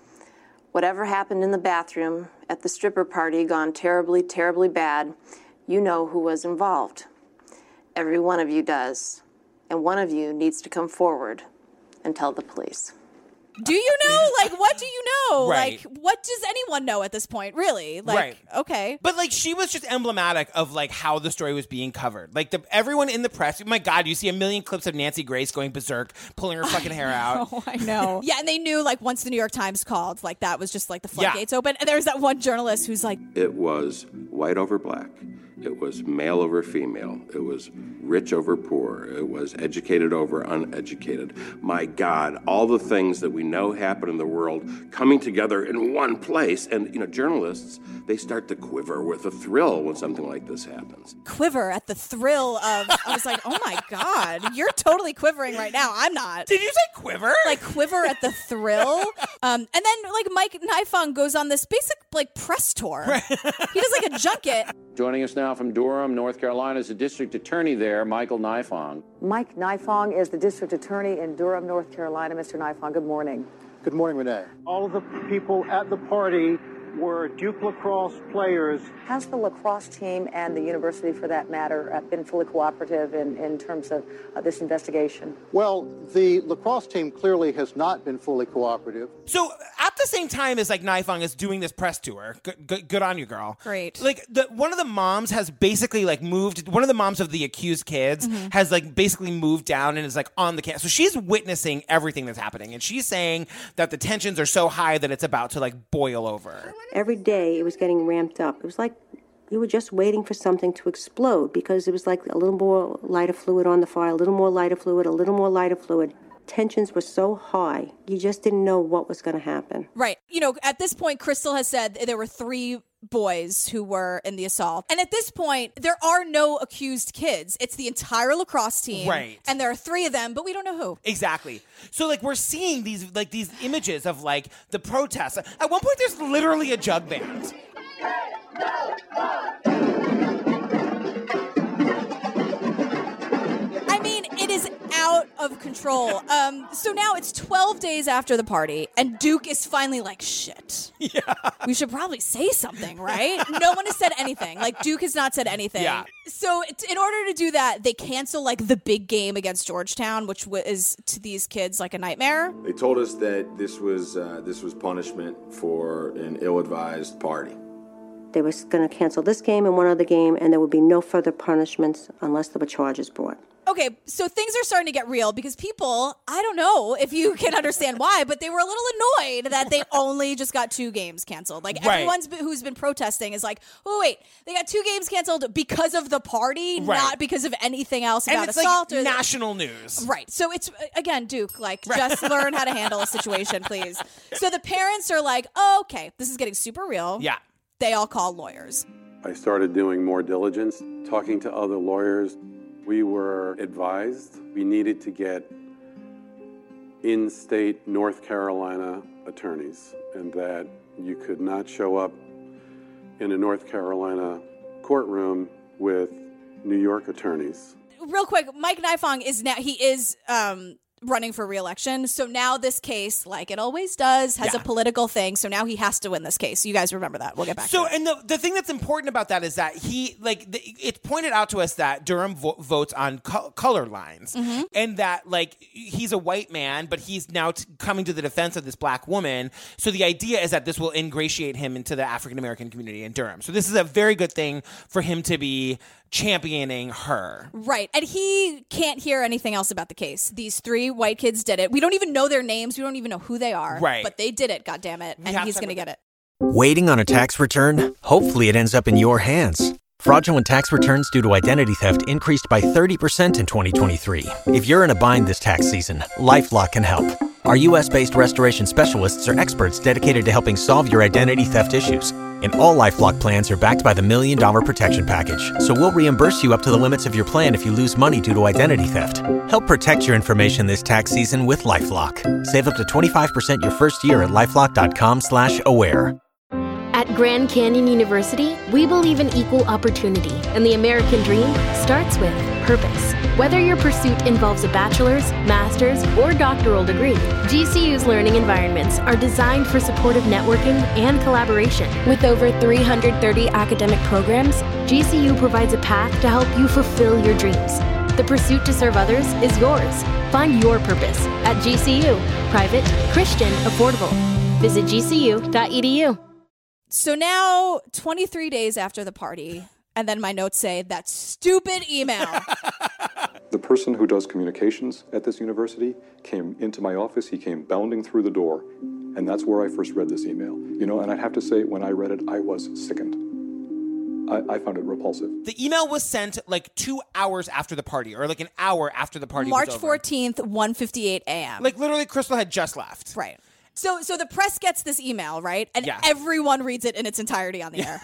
S11: Whatever happened in the bathroom at the stripper party gone terribly, terribly bad, you know who was involved. Every one of you does. And one of you needs to come forward and tell the police.
S4: Do you know? Like, what do you know?
S3: Right.
S4: Like, what does anyone know at this point, really? Like,
S3: Right.
S4: okay.
S3: But like she was just emblematic of like how the story was being covered. Like the everyone in the press, my God, you see a million clips of Nancy Grace going berserk, pulling her fucking hair out.
S4: Oh, I know. Yeah, and they knew, like, once the New York Times called, like, that was just, like, the
S3: Yeah.
S4: floodgates open. And there was that one journalist who's like,
S26: It was white over black. It was male over female. It was rich over poor. It was educated over uneducated. My God, all the things that we know happen in the world coming together in one place. And, you know, journalists, they start to quiver with a thrill when something like this happens.
S4: quiver at the thrill of, I was like, oh my God, you're totally quivering right now. I'm not.
S3: Did you say quiver?
S4: Like, quiver at the thrill. Um, and then, like, Mike Nifong goes on this basic, like, press tour. He does, like, a junket.
S27: Joining us now from Durham, North Carolina, is the district attorney there, Michael Nifong.
S28: Mike Nifong is the district attorney in Durham, North Carolina. Mister Nifong, good morning.
S10: Good morning, Renee.
S12: All of the people at the party were Duke lacrosse players.
S28: Has the lacrosse team and the university, for that matter, uh, been fully cooperative in, in terms of uh, this investigation?
S10: Well, the lacrosse team clearly has not been fully cooperative.
S3: So at the same time as like Nifong is doing this press tour, good, good, good on you, girl.
S4: Great.
S3: Like the one of the moms has basically like moved. One of the moms of the accused kids
S4: Mhm.
S3: has like basically moved down and is like on the camp. So she's witnessing everything that's happening, and she's saying that the tensions are so high that it's about to like boil over.
S22: Every day it was getting ramped up. It was like you were just waiting for something to explode because it was like a little more lighter fluid on the fire, a little more lighter fluid, a little more lighter fluid. Tensions were so high, you just didn't know what was going to happen.
S4: Right. You know, at this point, Crystal has said there were three boys who were in the assault. And at this point, there are no accused kids. It's the entire lacrosse team.
S3: Right.
S4: And there are three of them, but we don't know who.
S3: Exactly. So like we're seeing these like these images of like the protests. At one point there's literally a jug band.
S4: I mean, it is out of control. Um, so now it's twelve days after the party, and Duke is finally like, shit.
S3: Yeah.
S4: We should probably say something, right? No one has said anything. Like, Duke has not said anything.
S3: Yeah.
S4: So t- in order to do that, they cancel, like, the big game against Georgetown, which w- is to these kids like a nightmare.
S5: They told us that this was uh, this was punishment for an ill-advised party.
S22: They were going to cancel this game and one other game, and there would be no further punishments unless there were charges brought.
S4: Okay, so things are starting to get real because people, I don't know if you can understand why, but they were a little annoyed that they only just got two games canceled. Like,
S3: Right.
S4: everyone's been, who's been protesting is like, oh, wait, they got two games canceled because of the party,
S3: Right.
S4: not because of anything else
S3: And
S4: about
S3: it's
S4: assault.
S3: like
S4: or
S3: national news.
S4: Right. So it's, again, Duke, like, just learn how to handle a situation, please. So the parents are like, oh, okay, this is getting super real.
S3: Yeah.
S4: They all call lawyers.
S15: I started doing more diligence, talking to other lawyers. We were advised we needed to get in-state North Carolina attorneys, and that you could not show up in a North Carolina courtroom with New York attorneys.
S4: Real quick, Mike Nifong is now, he is um, running for re-election. So now this case, like it always does, has
S3: Yeah.
S4: a political thing. So now he has to win this case. You guys remember that. We'll get back
S3: So,
S4: to it.
S3: and the, the thing that's important about that is that he, like, the, it's pointed out to us that Durham vo- votes on co- color lines,
S4: Mm-hmm.
S3: and that, like, he's a white man, but he's now t- coming to the defense of this black woman. So the idea is that this will ingratiate him into the African American community in Durham. So this is a very good thing for him to be championing her.
S4: Right. And he can't hear anything else about the case. These three white kids did it. We don't even know their names. We don't even know who they are.
S9: Right.
S4: But they did it, goddammit. And he's going to get it.
S9: Waiting on a tax return? Hopefully it ends up in your hands. Fraudulent tax returns due to identity theft increased by thirty percent in twenty twenty-three. If you're in a bind this tax season, LifeLock can help. Our U S-based restoration specialists are experts dedicated to helping solve your identity theft issues. And all LifeLock plans are backed by the Million Dollar Protection Package. So we'll reimburse you up to the limits of your plan if you lose money due to identity theft. Help protect your information this tax season with LifeLock. Save up to twenty-five percent your first year at LifeLock.com slash aware.
S13: At Grand Canyon University, we believe in equal opportunity, and the American dream starts with purpose. Whether your pursuit involves a bachelor's, master's, or doctoral degree, G C U's learning environments are designed for supportive networking and collaboration. With over three hundred thirty academic programs, G C U provides a path to help you fulfill your dreams. The pursuit to serve others is yours. Find your purpose at G C U. Private, Christian, affordable. Visit G C U dot E D U.
S4: So now, twenty-three days after the party, and then my notes say that stupid email.
S16: The person who does communications at this university came into my office. He came bounding through the door, and that's where I first read this email. You know, and I'd have to say, when I read it, I was sickened. I, I found it repulsive.
S3: The email was sent like two hours after the party, or like an hour after the party
S4: March
S3: was over.
S4: fourteenth, one fifty-eight a.m.
S3: Like literally, Crystal had just left.
S4: Right. So so the press gets this email, right? And
S3: Yeah.
S4: everyone reads it in its entirety on the air.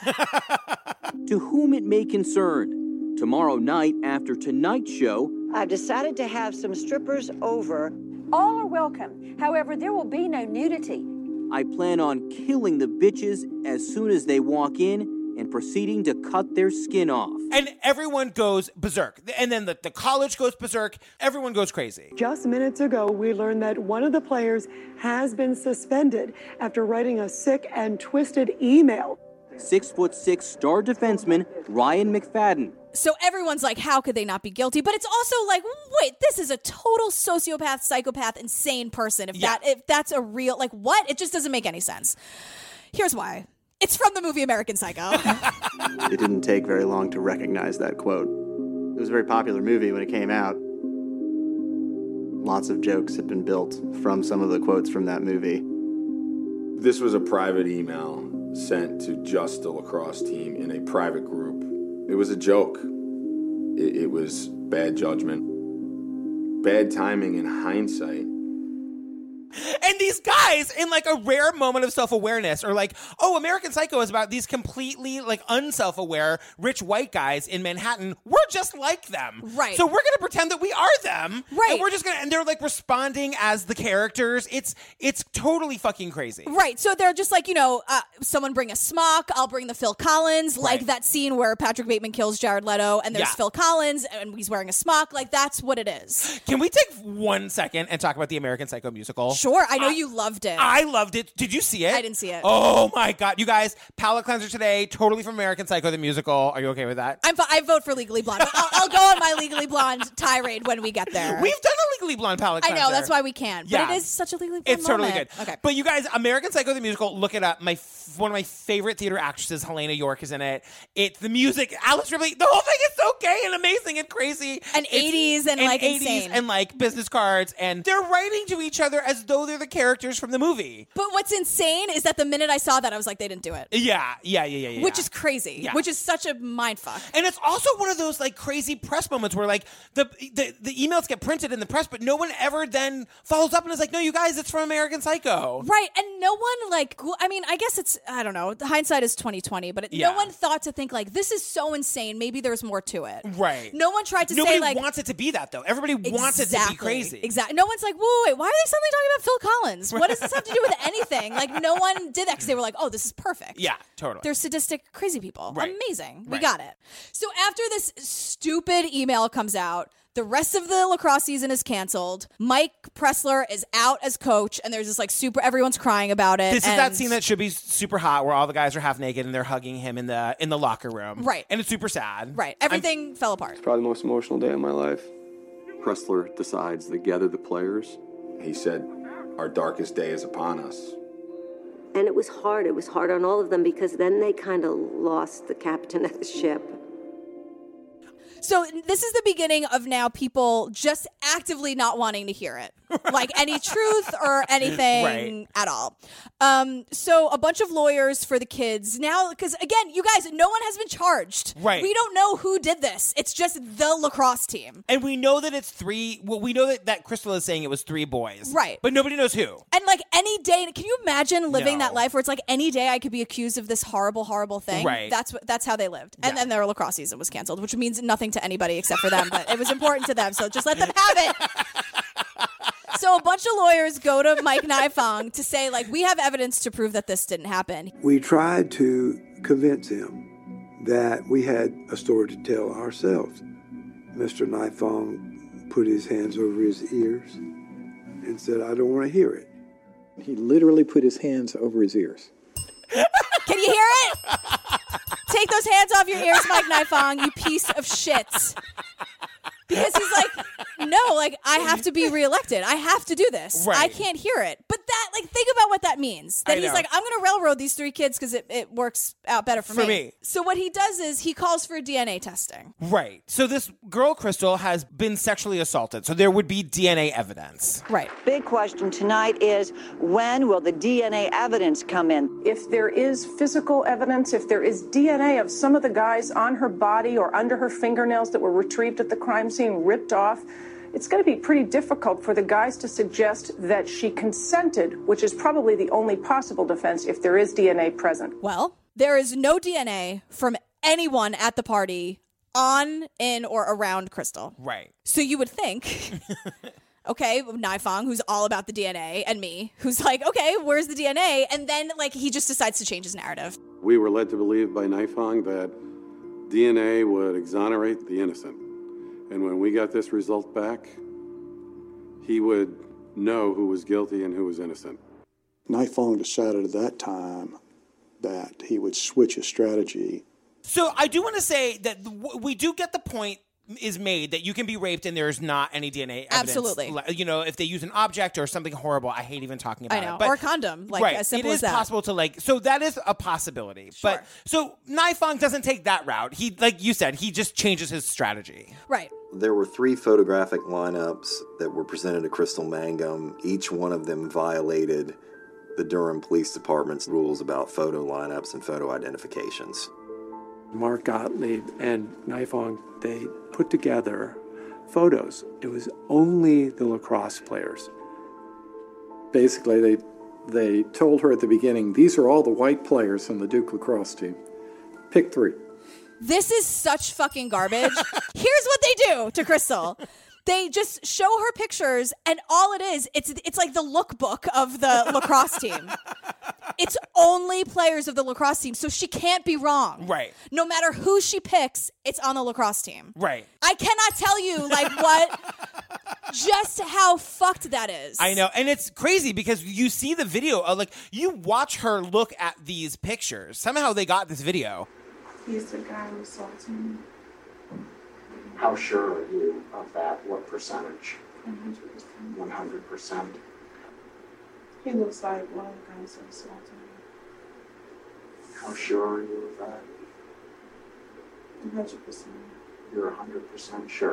S17: To whom it may concern, tomorrow night after tonight's show,
S28: I've decided to have some strippers over. All are welcome. However, there will be no nudity.
S17: I plan on killing the bitches as soon as they walk in and proceeding to cut their skin off.
S3: And everyone goes berserk. And then the, the college goes berserk. Everyone goes crazy.
S18: Just minutes ago, we learned that one of the players has been suspended after writing a sick and twisted email.
S17: Six foot six star defenseman Ryan McFadden.
S4: So everyone's like, how could they not be guilty? But it's also like, wait, this is a total sociopath, psychopath, insane person. If
S3: Yeah.
S4: that if that's a real, like, what? It just doesn't make any sense. Here's why. It's from the movie American Psycho.
S14: It didn't take very long to recognize that quote. It was a very popular movie when it came out. Lots of jokes had been built from some of the quotes from that movie.
S5: This was a private email sent to just the lacrosse team in a private group. It was a joke. It, it was bad judgment, bad timing in hindsight.
S3: And these guys, in like a rare moment of self-awareness, are like, oh, American Psycho is about these completely like unself-aware rich white guys in Manhattan. We're just like them.
S4: Right.
S3: So we're going to pretend that we are them.
S4: Right.
S3: And we're just going to, and they're like responding as the characters. It's, it's totally fucking crazy.
S4: Right. So they're just like, you know, uh, someone bring a smock, I'll bring the Phil Collins, like
S3: Right.
S4: that scene where Patrick Bateman kills Jared Leto and there's
S3: Yeah.
S4: Phil Collins and he's wearing a smock. Like, that's what it is.
S3: Can we take one second and talk about the American Psycho musical?
S4: Sure. I know you loved it.
S3: I loved it. Did you see it?
S4: I didn't see it.
S3: Oh my God. You guys, palate cleanser today, totally from American Psycho the musical. Are you okay with that?
S4: I'm fi- I vote for Legally Blonde. But I'll, I'll go on my Legally Blonde tirade when we get there.
S3: We've done a Legally Blonde palate
S4: I
S3: cleanser.
S4: know, that's why we can.
S3: Yeah.
S4: But it is such a Legally Blonde
S3: It's totally
S4: moment.
S3: good.
S4: Okay.
S3: But you guys, American Psycho the musical, look it up. My f- one of my favorite theater actresses, Helena York, is in it. It's the music, Alice Ripley. The whole thing is so gay and amazing and crazy.
S4: And
S3: It's-
S4: eighties and, like,
S3: eighties
S4: insane.
S3: and like business cards, and they're writing to each other as though they're the characters from the movie.
S4: But what's insane is that the minute I saw that, I was like, they didn't do it.
S3: Yeah, yeah, yeah, yeah, yeah.
S4: Which is crazy.
S3: Yeah.
S4: Which is such a mind fuck.
S3: And it's also one of those like crazy press moments where like the, the the emails get printed in the press, but no one ever then follows up and is like, no, you guys, it's from American Psycho.
S4: Right, and no one like gl- I mean, I guess it's I don't know. Hindsight is twenty twenty, but it,
S3: Yeah.
S4: no one thought to think like this is so insane. Maybe there's more to it.
S3: Right.
S4: No one tried to
S3: Nobody
S4: say like
S3: wants it to be that though. Everybody wants it to be
S4: Exactly.
S3: crazy.
S4: Exactly. No one's like, whoa, wait, why are they suddenly talking about Phil Collins? What does this have to do with anything? Like, no one did that because they were like, oh, this is perfect.
S3: Yeah, totally.
S4: They're sadistic, crazy people.
S3: Right.
S4: Amazing. We
S3: Right.
S4: got it. So after this stupid email comes out, the rest of the lacrosse season is canceled. Mike Pressler is out as coach, and there's this like super. Everyone's crying about it.
S3: This is
S4: and-
S3: that scene that should be super hot, where all the guys are half naked and they're hugging him in the in the locker room.
S4: Right.
S3: And it's super sad.
S4: Right. Everything fell apart.
S12: Probably the most emotional day of my life.
S5: Pressler decides to gather the players. He said, our darkest day is upon us.
S22: And it was hard. It was hard on all of them because then they kind of lost the captain of the ship.
S4: So this is the beginning of now people just actively not wanting to hear it, like any truth or anything
S3: Right.
S4: at all. Um, so a bunch of lawyers for the kids now, because again, you guys, no one has been charged.
S3: Right.
S4: We don't know who did this. It's just the lacrosse team.
S3: And we know that it's three. Well, we know that, that Crystal is saying it was three boys.
S4: Right.
S3: But nobody knows who.
S4: And like any day, can you imagine living
S3: No.
S4: that life where it's like any day I could be accused of this horrible, horrible thing?
S3: Right.
S4: That's what. That's how they lived. And then their lacrosse season was canceled, which means nothing to anybody except for them. But it was important to them, so just let them have it. So a bunch of lawyers go to Mike Nifong to say, like, we have evidence to prove that this didn't happen.
S1: We tried to convince him that we had a story to tell ourselves. Mister Nifong put his hands over his ears and said, I don't want to hear it.
S2: He literally put his hands over his ears.
S4: Can you hear it? Take those hands off your ears, Mike Nifong, you piece of shit. Because he's like, no, like, I have to be reelected. I have to do this.
S3: Right.
S4: I can't hear it. But that, like, think about what that means. That
S3: I
S4: he's
S3: know.
S4: like, I'm going to railroad these three kids because it, it works out better for,
S3: For me.
S4: So what he does is he calls for D N A testing.
S3: Right. So this girl, Crystal, has been sexually assaulted. So there would be D N A evidence.
S4: Right.
S6: Big question tonight is when will the D N A evidence come in?
S25: If there is physical evidence, if there is D N A of some of the guys on her body or under her fingernails that were retrieved at the crime scene, ripped off, it's going to be pretty difficult for the guys to suggest that she consented, which is probably the only possible defense if there is D N A present.
S4: Well, there is no D N A from anyone at the party on, in, or around Crystal.
S3: Right.
S4: So you would think, okay, Nifong, who's all about the D N A, and me, who's like, okay, where's the D N A? And then, like, he just decides to change his narrative.
S15: We were led to believe by Nifong that D N A would exonerate the innocent. And when we got this result back, he would know who was guilty and who was innocent.
S2: Nifong decided at that time that he would switch his strategy.
S3: So I do want to say that w- we do get the point is made that you can be raped and there's not any D N A evidence.
S4: Absolutely.
S3: Like, you know, if they use an object or something horrible, I hate even talking about
S4: I know.
S3: it. But,
S4: or a condom, like,
S3: right,
S4: as simple
S3: it
S4: as
S3: is
S4: that.
S3: possible to, like, so that is a possibility. But so Nifong doesn't take that route. He, like you said, he just changes his strategy.
S4: Right.
S7: There were three photographic lineups that were presented to Crystal Mangum. Each one of them violated the Durham Police Department's rules about photo lineups and photo identifications.
S12: Mark Gottlieb and Nifong, they put together photos. It was only the lacrosse players.
S8: Basically, they they told her at the beginning, these are all the white players on the Duke lacrosse team. Pick three.
S4: This is such fucking garbage. Here's what they do to Crystal. They just show her pictures, and all it is, it's it's like the lookbook of the lacrosse team. It's only players of the lacrosse team, so she can't be wrong.
S3: Right.
S4: No matter who she picks, it's on the lacrosse team.
S3: Right.
S4: I cannot tell you, like, what, just how fucked that is.
S3: I know. And it's crazy because you see the video, of, like, you watch her look at these pictures. Somehow they got this video.
S11: He's the guy who assaulted me.
S19: How sure are you of that? What percentage?
S11: one hundred percent.
S19: one hundred percent.
S11: He looks like one of the guys that assaulted me.
S19: How sure are you of that?
S11: one hundred percent.
S19: You're one hundred percent sure.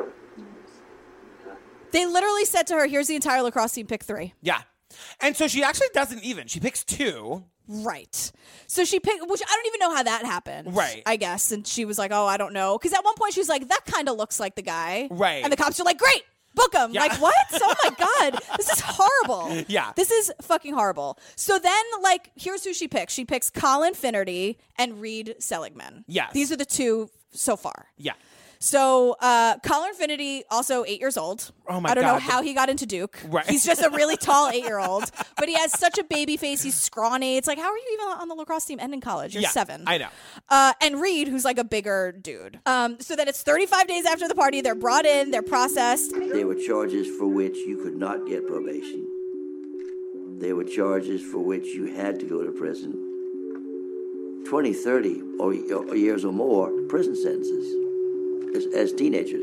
S4: They literally said to her, here's the entire lacrosse team, pick three.
S3: Yeah. And so she actually doesn't even. She picks two.
S4: Right. So she picked, which I don't even know how that happened.
S3: Right.
S4: I guess. And she was like, oh, I don't know. Because at one point she was like, that kind of looks like the guy.
S3: Right.
S4: And the cops are like, great, book him.
S3: Yeah.
S4: Like, what? Oh my God. This is horrible.
S3: Yeah.
S4: This is fucking horrible. So then, like, here's who she picks. She picks Colin Finnerty and Reed Seligman.
S3: Yes.
S4: These are the two so far.
S3: Yeah.
S4: So uh, Colin Finnerty, also eight years old.
S3: Oh my
S4: I don't
S3: God.
S4: know how he got into Duke.
S3: Right.
S4: He's just a really tall eight-year-old, but he has such a baby face. He's scrawny. It's like, how are you even on the lacrosse team and in college? You're
S3: Yeah,
S4: seven.
S3: I know.
S4: Uh, and Reed, who's like a bigger dude. Um, so then it's thirty-five days after the party. They're brought in. They're processed.
S20: There were charges for which you could not get probation. There were charges for which you had to go to prison. twenty, thirty or, or years or more prison sentences as, as teenagers.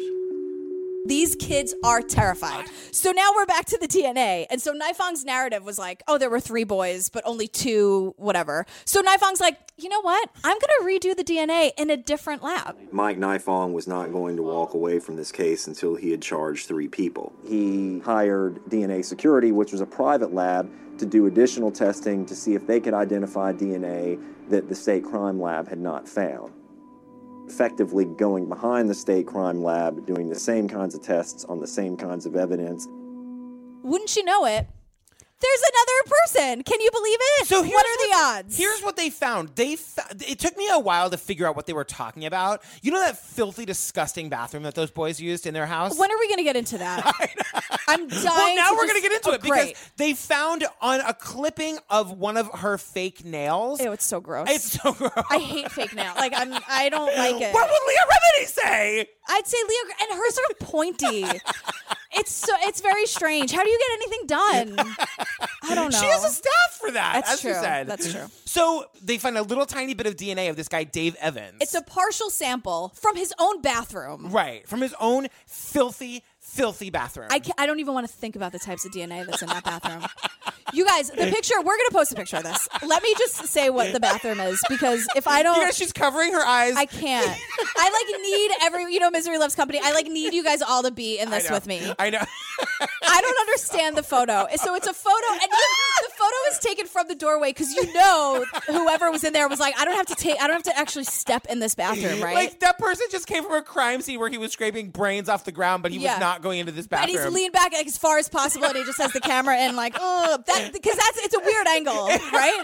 S4: These kids are terrified. So now we're back to the D N A. And so Naifang's narrative was like, oh, there were three boys, but only two, whatever. So Naifang's like, you know what? I'm going to redo the D N A in a different lab.
S7: Mike Naifong was not going to walk away from this case until he had charged three people.
S21: He hired D N A Security, which was a private lab, to do additional testing to see if they could identify D N A that the state crime lab had not found. Effectively going behind the state crime lab, doing the same kinds of tests on the same kinds of evidence.
S4: Wouldn't you know it? There's another person. Can you believe it?
S3: So
S4: what are the odds?
S3: Here's what they found. They fa- it took me a while to figure out what they were talking about. You know that filthy, disgusting bathroom that those boys used in their house?
S4: When are we going to get into that? I'm dying.
S3: Well, now
S4: to
S3: we're
S4: just-
S3: going to get into
S4: oh,
S3: it because
S4: great.
S3: they found on a clipping of one of her fake nails.
S4: Ew, it's so gross.
S3: It's so gross.
S4: I hate fake nails. Like I'm, I don't like it.
S3: What would Leah Remini say?
S4: I'd say Leah, and hers are pointy. It's so, it's very strange. How do you get anything done? I don't know.
S3: She has a staff for that,
S4: That's
S3: as
S4: true.
S3: you said.
S4: That's true.
S3: So they find a little tiny bit of D N A of this guy, Dave Evans.
S4: It's a partial sample from his own bathroom.
S3: Right, from his own filthy, filthy bathroom.
S4: I, can't, I don't even want to think about the types of D N A that's in that bathroom. You guys, the picture, we're going to post a picture of this. Let me just say what the bathroom is, because if I don't...
S3: You guys, she's covering her eyes.
S4: I can't. I, like, need every... You know, Misery Loves Company. I, like, need you guys all to be in this
S3: I know.
S4: with me.
S3: I know.
S4: I don't understand the photo. So it's a photo, and you, the photo is taken from the doorway, because you know whoever was in there was like, I don't have to take... I don't have to actually step in this bathroom, right?
S3: Like, that person just came from a crime scene where he was scraping brains off the ground, but he
S4: Yeah.
S3: was not going into this
S4: And
S3: bathroom.
S4: he's leaned back like, as far as possible, and he just has the camera in, like, oh, that because that's it's a weird angle, right?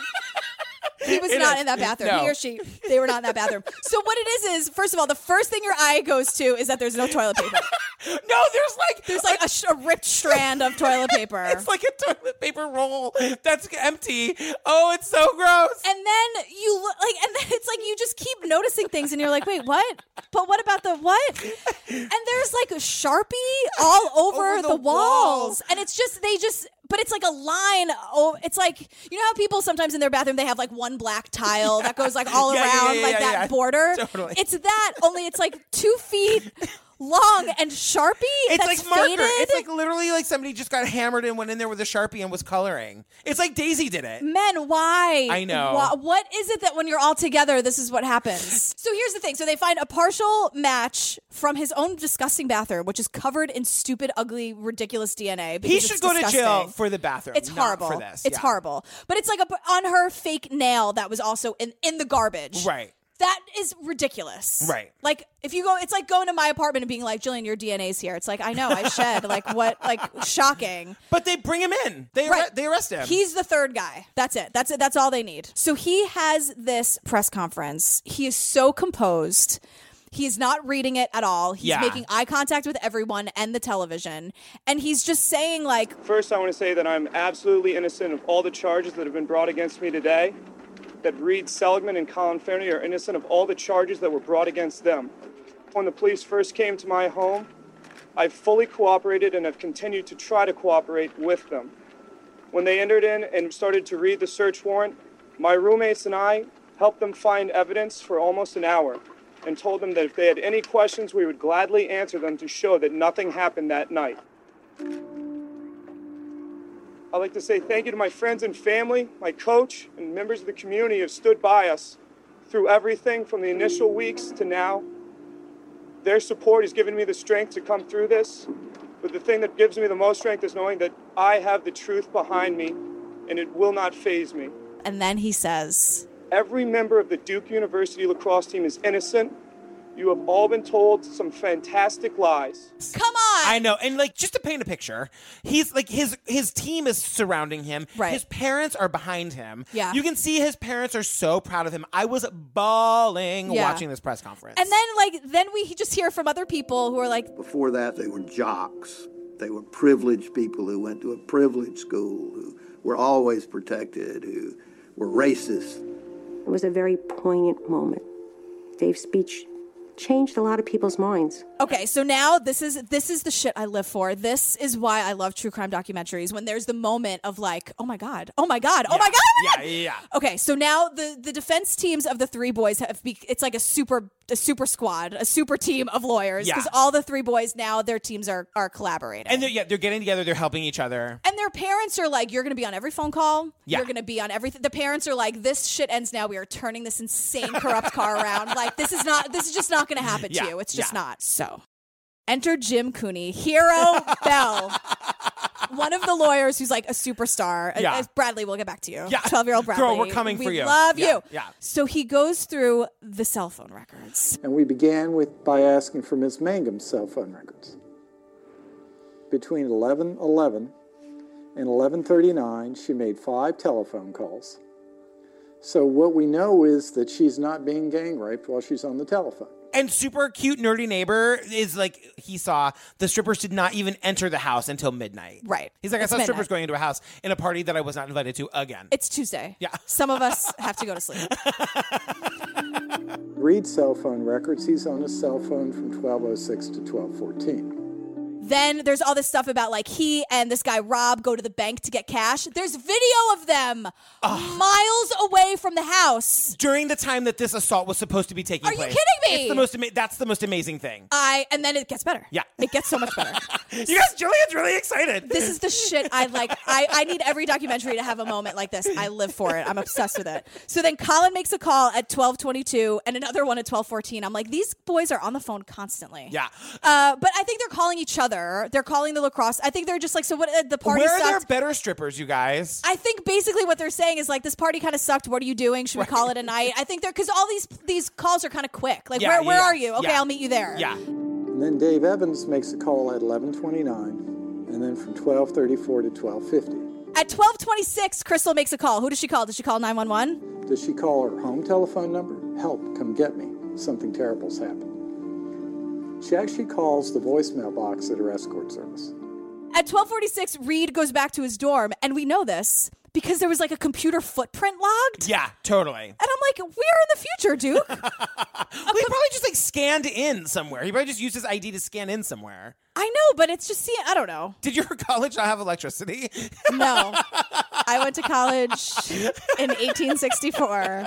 S4: He was
S3: It
S4: not
S3: is.
S4: in that bathroom.
S3: No.
S4: He or she, they were not in that bathroom. So what it is is, first of all, the first thing your eye goes to is that there's no toilet paper.
S3: No, there's like
S4: there's like a, sh- a ripped strand of toilet paper.
S3: It's like a toilet paper roll that's empty. Oh, it's so gross.
S4: And then you look like, and then it's like you just keep noticing things, and you're like, wait, what? But what about the what? And there's like a Sharpie all over,
S3: Over the
S4: the, walls.
S3: walls.
S4: and it's just they just. But it's like a line. Oh, it's like, you know how people sometimes in their bathroom they have like one black tile that goes like all
S3: Yeah, yeah,
S4: around,
S3: yeah,
S4: like
S3: yeah,
S4: that
S3: yeah.
S4: border.
S3: Totally.
S4: It's that. Only it's like two feet long and Sharpie.
S3: It's
S4: that's
S3: like marker.
S4: faded.
S3: It's like literally like somebody just got hammered and went in there with a Sharpie and was coloring. It's like Daisy did it.
S4: Men, why?
S3: I know.
S4: Why, what is it that when you're all together, this is what happens? So here's the thing. So they find a partial match from his own disgusting bathroom, which is covered in stupid, ugly, ridiculous D N A.
S3: He
S4: because
S3: should
S4: it's
S3: go to
S4: disgusting.
S3: jail for the bathroom.
S4: It's
S3: not
S4: horrible.
S3: for this.
S4: It's
S3: Yeah.
S4: horrible. But it's like a, on her fake nail that was also in, in the garbage.
S3: Right.
S4: That is ridiculous.
S3: Right.
S4: Like, if you go, it's like going to my apartment and being like, Jillian, your D N A's here. It's like, I know, I shed. Like, what? Like, shocking.
S3: But they bring him in. They
S4: Right.
S3: arre- they arrest him.
S4: He's the third guy. That's it. That's it. That's all they need. So he has this press conference. He is so composed. He is not reading it at all. He's
S12: Yeah.
S4: making eye contact with everyone and the television. And he's just saying, like,
S12: First, I want to say that I'm absolutely innocent of all the charges that have been brought against me today. That Reed Seligman and Colin Fairney are innocent of all the charges that were brought against them. When the police first came to my home, I fully cooperated and have continued to try to cooperate with them. When they entered in and started to read the search warrant, my roommates and I helped them find evidence for almost an hour and told them that if they had any questions, we would gladly answer them to show that nothing happened that night. I'd like to say thank you to my friends and family, my coach, and members of the community who have stood by us through everything from the initial weeks to now. Their support has given me the strength to come through this, but the thing that gives me the most strength is knowing that I have the truth behind me, and it will not faze me.
S4: and then he says,
S12: Every member of the Duke University lacrosse team is innocent. You have all been told some fantastic lies.
S4: Come on!
S3: I know, and like just to paint a picture, he's like his his team is surrounding him.
S4: Right.
S3: His parents are behind him.
S4: Yeah.
S3: You can see his parents are so proud of him. I was bawling
S4: Yeah.
S3: watching this press conference.
S4: And then, like, then we just hear from other people who are like,
S20: Before that, they were jocks. They were privileged people who went to a privileged school, who were always protected, who were racist.
S22: It was a very poignant moment. Dave's speech changed a lot of people's minds.
S4: okay, so now this is this is the shit I live for. This is why I love true crime documentaries, when there's the moment of like, oh my God, oh my God, oh my God, oh my God.
S3: Yeah, yeah, yeah.
S4: Okay, so now the, the defense teams of the three boys have be, it's like a super a super squad, a super team of lawyers,
S3: Yeah.
S4: because all the three boys now, their teams are are collaborating.
S3: And they're, yeah, they're getting together. They're helping each other.
S4: And their parents are like, you're going to be on every phone call.
S3: Yeah.
S4: You're going to be on everything. The parents are like, this shit ends now. We are turning this insane corrupt car around. Like, this is not, this is just not going to happen
S3: Yeah.
S4: to you. It's just
S3: Yeah.
S4: not. So enter Jim Cooney, Hero Bell, one of the lawyers who's like a superstar.
S3: Yeah.
S4: As Bradley, we'll get back to you.
S3: Yeah.
S4: twelve-year-old Bradley.
S3: Girl, we're coming
S4: we
S3: for you.
S4: love
S3: Yeah,
S4: you.
S3: yeah.
S4: So he goes through the cell phone records.
S8: And we began with by asking for Miz Mangum's cell phone records. Between eleven eleven and eleven thirty-nine, she made five telephone calls. So what we know is that she's not being gang raped while she's on the telephone.
S3: And super cute nerdy neighbor is like, he saw the strippers did not even enter the house until midnight.
S4: Right.
S3: He's like, I
S4: It's
S3: saw
S4: midnight.
S3: strippers going into a house in a party that I was not invited to again.
S4: It's Tuesday.
S3: Yeah.
S4: Some of us have to go to sleep.
S8: Read cell phone records. He's on his cell phone from twelve oh six to twelve fourteen.
S4: Then there's all this stuff about like he and this guy Rob go to the bank to get cash. There's video of them miles away from the house.
S3: During the time that this assault was supposed to be taking
S4: Are you
S3: place.
S4: kidding me?
S3: It's the most ama- that's the most amazing thing.
S4: I and then it gets better.
S3: Yeah.
S4: It gets so much better.
S3: You guys, Julian's really excited.
S4: This is the shit I like. I, I need every documentary to have a moment like this. I live for it. I'm obsessed with it. So then Colin makes a call at twelve twenty-two and another one at twelve fourteen. I'm like, these boys are on the phone constantly.
S3: Yeah.
S4: Uh, but I think they're calling each other. They're calling the lacrosse. I think they're just like, so what? Uh, the party
S3: Where are there
S4: sucked.
S3: better strippers, you guys?
S4: I think basically what they're saying is like, this party kind of sucked. What are you doing? Should we call it a night? I think they're because all these these calls are kind of quick. Like,
S3: Yeah,
S4: where
S3: yeah,
S4: where
S3: yeah.
S4: are you? Okay,
S3: Yeah.
S4: I'll meet you there.
S3: Yeah.
S8: And then Dave Evans makes a call at eleven twenty-nine, and then from twelve thirty-four to twelve fifty.
S4: At twelve twenty-six, Crystal makes a call. Who does she call? Does she call nine one one?
S8: Does she call her home telephone number? Help, come get me. Something terrible's happened. She actually calls the voicemail box at her escort service.
S4: At twelve forty-six, Reed goes back to his dorm, and we know this because there was like a computer footprint logged.
S3: Yeah, totally.
S4: And I'm like, we're in the future, Duke.
S3: Well, he probably just like scanned in somewhere. He probably just used his I D to scan in somewhere.
S4: I know, but it's just, see, I don't know.
S3: Did your college not have electricity?
S4: No. I went to college in eighteen sixty-four.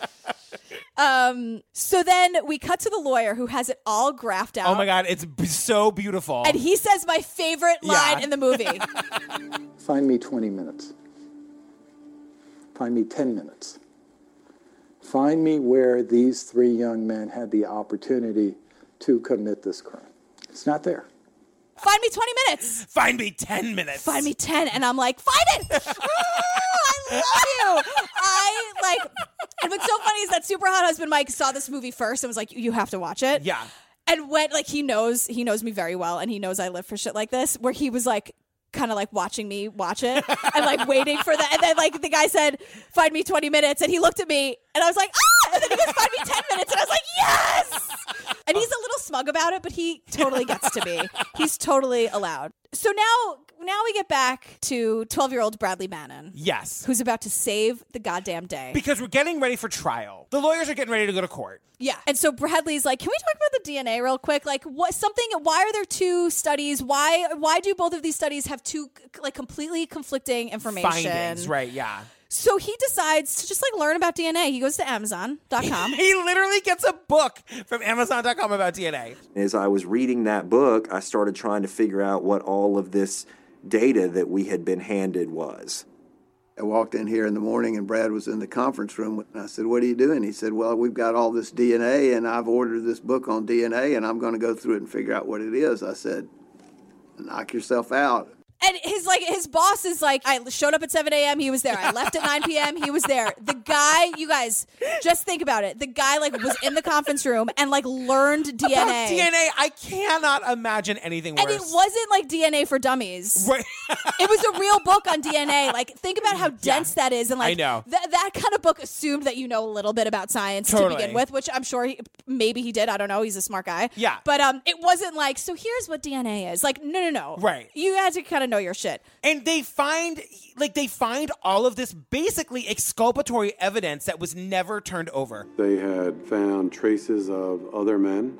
S4: Um, so then we cut to the lawyer who has it all graphed out.
S3: Oh my God, it's b- so beautiful.
S4: And he says my favorite line
S3: Yeah.
S4: in the movie.
S8: Find me twenty minutes. Find me ten minutes. Find me where these three young men had the opportunity to commit this crime. It's not there.
S4: Find me twenty minutes.
S3: Find me ten minutes.
S4: Find me ten. And I'm like, find it. Oh, I love you. I like, And what's so funny is that super hot husband Mike saw this movie first and was like, you have to watch it.
S3: Yeah.
S4: And went, like, he knows, he knows me very well, and he knows I live for shit like this, where he was like, kind of like watching me watch it and like waiting for that. And then like the guy said, find me twenty minutes. And he looked at me and I was like, ah! And then he goes, find me ten minutes. And I was like, yes! And he's a little smug about it, but he totally gets to be. He's totally allowed. So now, now we get back to twelve-year-old Bradley Bannon.
S3: Yes.
S4: Who's about to save the goddamn day.
S3: Because we're getting ready for trial. The lawyers are getting ready to go to court.
S4: Yeah. And so Bradley's like, can we talk about the D N A real quick? Like, what something, why are there two studies? Why why do both of these studies have two, like, completely conflicting information?
S3: Findings, right, yeah.
S4: So he decides to just, like, learn about D N A. He goes to Amazon dot com.
S3: He literally gets a book from Amazon dot com about D N A.
S21: As I was reading that book, I started trying to figure out what all of this data that we had been handed was.
S9: I walked in here in the morning and Brad was in the conference room. And I said, what are you doing? He said, well, we've got all this D N A and I've ordered this book on D N A and I'm going to go through it and figure out what it is. I said, knock yourself out.
S4: And his like his boss is like, I showed up at seven a.m. He was there. I left at nine p.m. He was there. The guy, you guys, just think about it. The guy like was in the conference room and like learned D N A.
S3: About D N A, I cannot imagine anything worse.
S4: And it wasn't like D N A for dummies.
S3: Right.
S4: It was a real book on D N A. Like, think about how dense that is. And like,
S3: I know.
S4: Th- that kind of book assumed that you know a little bit about science
S3: Totally.
S4: to begin with, which I'm sure he, maybe he did. I don't know. He's a smart guy.
S3: Yeah.
S4: But um, it wasn't like, so here's what D N A is. Like, no, no, no.
S3: Right.
S4: You had to kind of know your shit.
S3: And they find, like, they find all of this basically exculpatory evidence that was never turned over.
S15: They had found traces of other men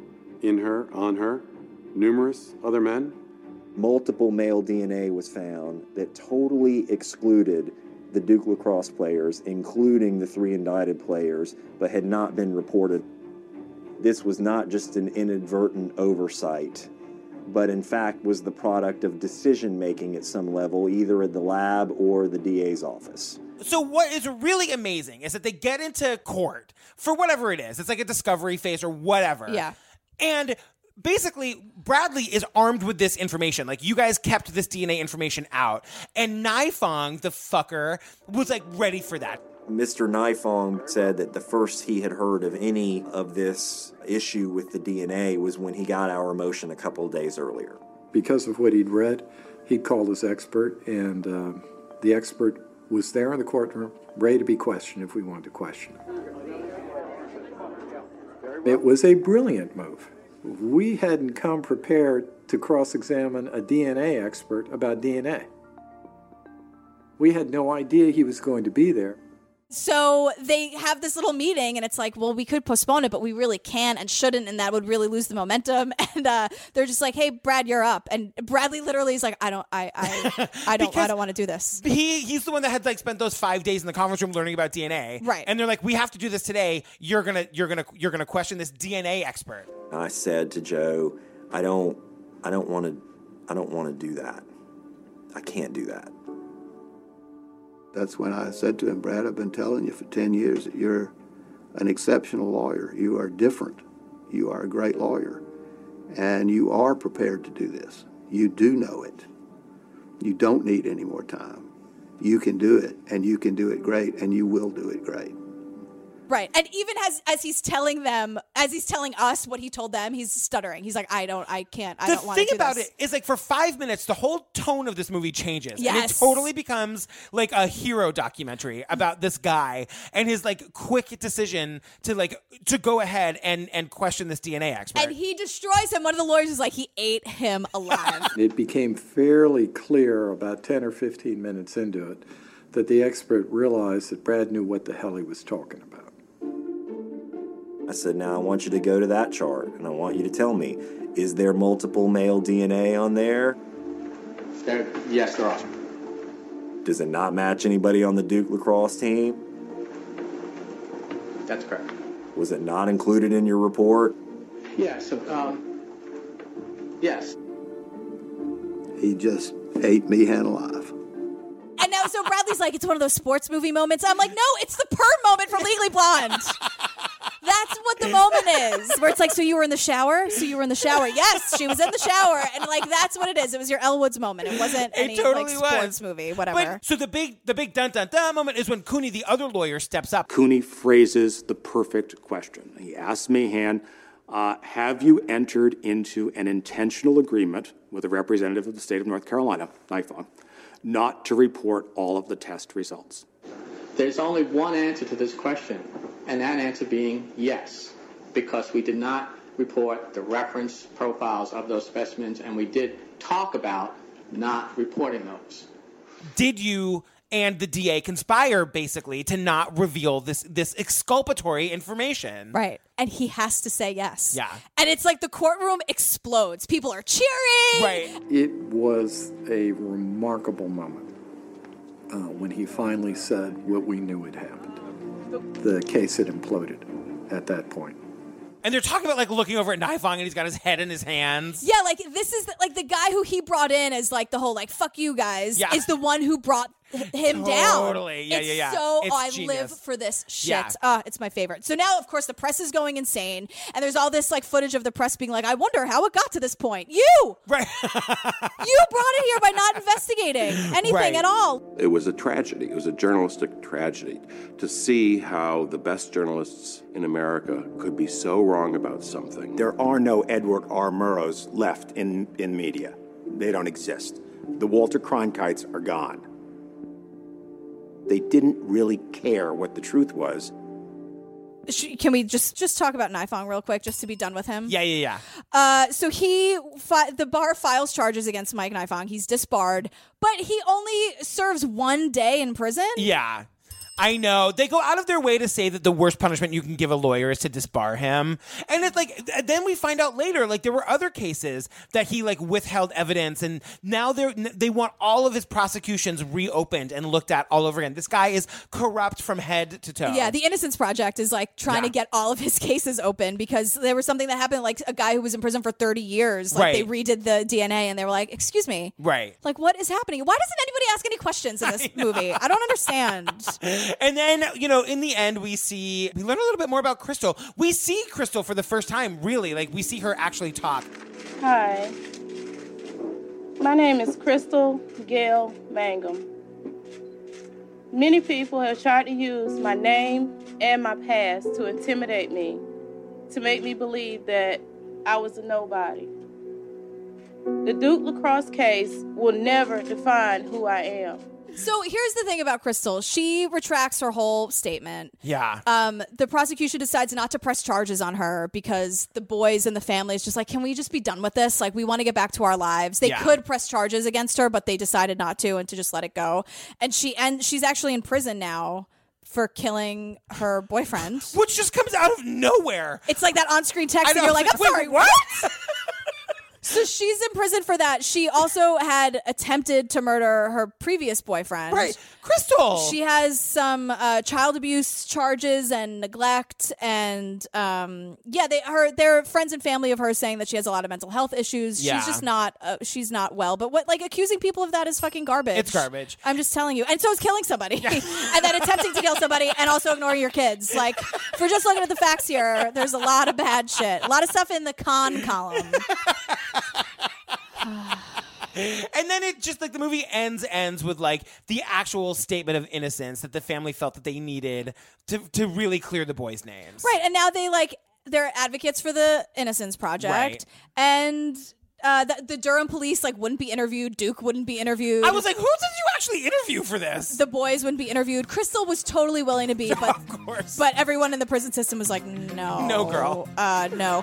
S15: in her, on her, numerous other men.
S21: Multiple male D N A was found that totally excluded the Duke lacrosse players, including the three indicted players, but had not been reported. This was not just an inadvertent oversight, but in fact was the product of decision-making at some level, either at the lab or the D A's office.
S3: So what is really amazing is that they get into court for whatever it is. It's like a discovery phase or whatever.
S4: Yeah.
S3: And basically, Bradley is armed with this information. Like, you guys kept this D N A information out. And Naifong, the fucker, was, like, ready for that.
S21: Mister Naifong said that the first he had heard of any of this issue with the D N A was when he got our motion a couple of days earlier.
S8: Because of what he'd read, he called his expert, and um, the expert was there in the courtroom, ready to be questioned if we wanted to question him. It was a brilliant move. We hadn't come prepared to cross-examine a D N A expert about D N A. We had no idea he was going to be there.
S4: So they have this little meeting, and it's like, well, we could postpone it, but we really can and shouldn't, and that would really lose the momentum. And uh, they're just like, hey, Brad, you're up. And Bradley literally is like, I don't, I, I, I don't, I don't want to do this.
S3: He he's the one that had like spent those five days in the conference room learning about D N A.
S4: Right.
S3: And they're like, we have to do this today. You're gonna you're gonna you're gonna question this D N A expert.
S21: I said to Joe, I don't, I don't want to, I don't want to do that. I can't do that.
S9: That's when I said to him, Brad, I've been telling you for ten years that you're an exceptional lawyer. You are different. You are a great lawyer. And you are prepared to do this. You do know it. You don't need any more time. You can do it, and you can do it great, and you will do it great.
S4: Right. And even as as he's telling them, as he's telling us what he told them, he's stuttering. He's like, I don't, I can't, I
S3: the
S4: don't want to do
S3: thing about
S4: this.
S3: it is, like, for five minutes, the whole tone of this movie changes. And
S4: Yes.
S3: it totally becomes like a hero documentary about this guy and his like quick decision to like to go ahead and and question this D N A expert.
S4: And he destroys him. One of the lawyers is like, he ate him alive.
S8: It became fairly clear about ten or fifteen minutes into it that the expert realized that Brad knew what the hell he was talking about.
S21: I said, now I want you to go to that chart, and I want you to tell me, is there multiple male D N A on there?
S19: There, yes, there are.
S21: Does it not match anybody on the Duke lacrosse team?
S19: That's correct.
S21: Was it not included in your report?
S19: Yeah, so, um, yes.
S9: He just ate me hand alive.
S4: And now, so Bradley's like, it's one of those sports movie moments. I'm like, no, it's the perm moment from Legally Blonde. That's what the moment is, where it's like, so you were in the shower? So you were in the shower? Yes, she was in the shower. And like, that's what it is. It was your Elle Woods moment. It wasn't any
S3: It totally
S4: like sports
S3: was.
S4: movie, whatever.
S3: But, so the big, the big dun dun dun moment is when Cooney, the other lawyer, steps up.
S10: Cooney phrases the perfect question. He asks Mahan, uh, have you entered into an intentional agreement with a representative of the state of North Carolina, Nifong, not to report all of the test results?
S13: There's only one answer to this question, and that answer being yes, because we did not report the reference profiles of those specimens, and we did talk about not reporting those.
S3: Did you and the D A conspire, basically, to not reveal this this exculpatory information?
S4: Right. And he has to say yes.
S3: Yeah.
S4: And it's like the courtroom explodes. People are cheering.
S3: Right.
S16: It was a remarkable moment uh, when he finally said what we knew had happened. The case had imploded at that point.
S3: And they're talking about like looking over at Nifong and he's got his head in his hands.
S4: Yeah, like this is the, like the guy who he brought in as like the whole like fuck you guys
S3: Yeah.
S4: is the one who brought him down.
S3: Totally. Yeah,
S4: it's
S3: yeah, yeah.
S4: So
S3: It's
S4: I
S3: genius.
S4: live for this shit.
S3: Yeah.
S4: Uh, it's my favorite. So now, of course, the press is going insane, and there's all this like footage of the press being like, "I wonder how it got to this point." You,
S3: right?
S4: You brought it here by not investigating anything
S23: Right.
S4: at all.
S23: It was a tragedy. It was a journalistic tragedy to see how the best journalists in America could be so wrong about something.
S24: There are no Edward R. Murrows left in, in media. They don't exist. The Walter Cronkites are gone. They didn't really care what the truth was.
S4: Sh- Can we just just talk about Nifong real quick, just to be done with him?
S3: Yeah, yeah, yeah.
S4: Uh, so he, fi- the bar files charges against Mike Nifong. He's disbarred, but he only serves one day in prison.
S3: Yeah. I know. They go out of their way to say that the worst punishment you can give a lawyer is to disbar him. And it's like, then we find out later, like there were other cases that he like withheld evidence and now they're, they want all of his prosecutions reopened and looked at all over again. This guy is corrupt from head to toe.
S4: Yeah, the Innocence Project is like trying
S3: Yeah.
S4: to get all of his cases open because there was something that happened, like a guy who was in prison for thirty years. Like they
S3: Right.
S4: redid the D N A and they were like, excuse me.
S3: Right.
S4: Like, what is happening? Why doesn't anybody ask any questions in this movie? I don't understand.
S3: And then, you know, in the end, we see, we learn a little bit more about Crystal. We see Crystal for the first time, really. Like, we see her actually talk.
S11: Hi. My name is Crystal Gail Mangum. Many people have tried to use my name and my past to intimidate me, to make me believe that I was a nobody. The Duke Lacrosse case will never define who I am.
S4: So here's the thing about Crystal. She retracts her whole statement.
S3: Yeah.
S4: Um, the prosecution decides not to press charges on her because the boys and the family is just like, can we just be done with this? Like, we want to get back to our lives. They
S3: Yeah.
S4: could press charges against her, but they decided not to and to just let it go. And she and she's actually in prison now for killing her boyfriend.
S3: Which just comes out of nowhere.
S4: It's like that on-screen text
S3: I
S4: and
S3: know,
S4: you're like,
S3: it's
S4: I'm
S3: like,
S4: sorry,
S3: wait,
S4: what? So she's in prison for that. She also had attempted to murder her previous boyfriend.
S3: Right. Crystal.
S4: She has some uh, child abuse charges and neglect, and um, yeah, they her they're friends and family of hers saying that she has a lot of mental health issues.
S3: Yeah.
S4: She's just not uh, she's not well. But what like accusing people of that is fucking garbage.
S3: It's garbage.
S4: I'm just telling you. And so is killing somebody, and then attempting to kill somebody, and also ignoring your kids. Like, if we're just looking at the facts here, there's a lot of bad shit. A lot of stuff in the con column.
S3: And then it just like the movie ends ends with like the actual statement of innocence that the family felt that they needed to to really clear the boys' names.
S4: Right, and now they like they're advocates for the Innocence Project,
S3: Right.
S4: and uh, the, the Durham police like wouldn't be interviewed. Duke wouldn't be interviewed.
S3: I was like, who did you actually interview for this?
S4: The boys wouldn't be interviewed. Crystal was totally willing to be, but
S3: of course.
S4: but everyone in the prison system was like, no,
S3: No, girl.
S4: uh, no.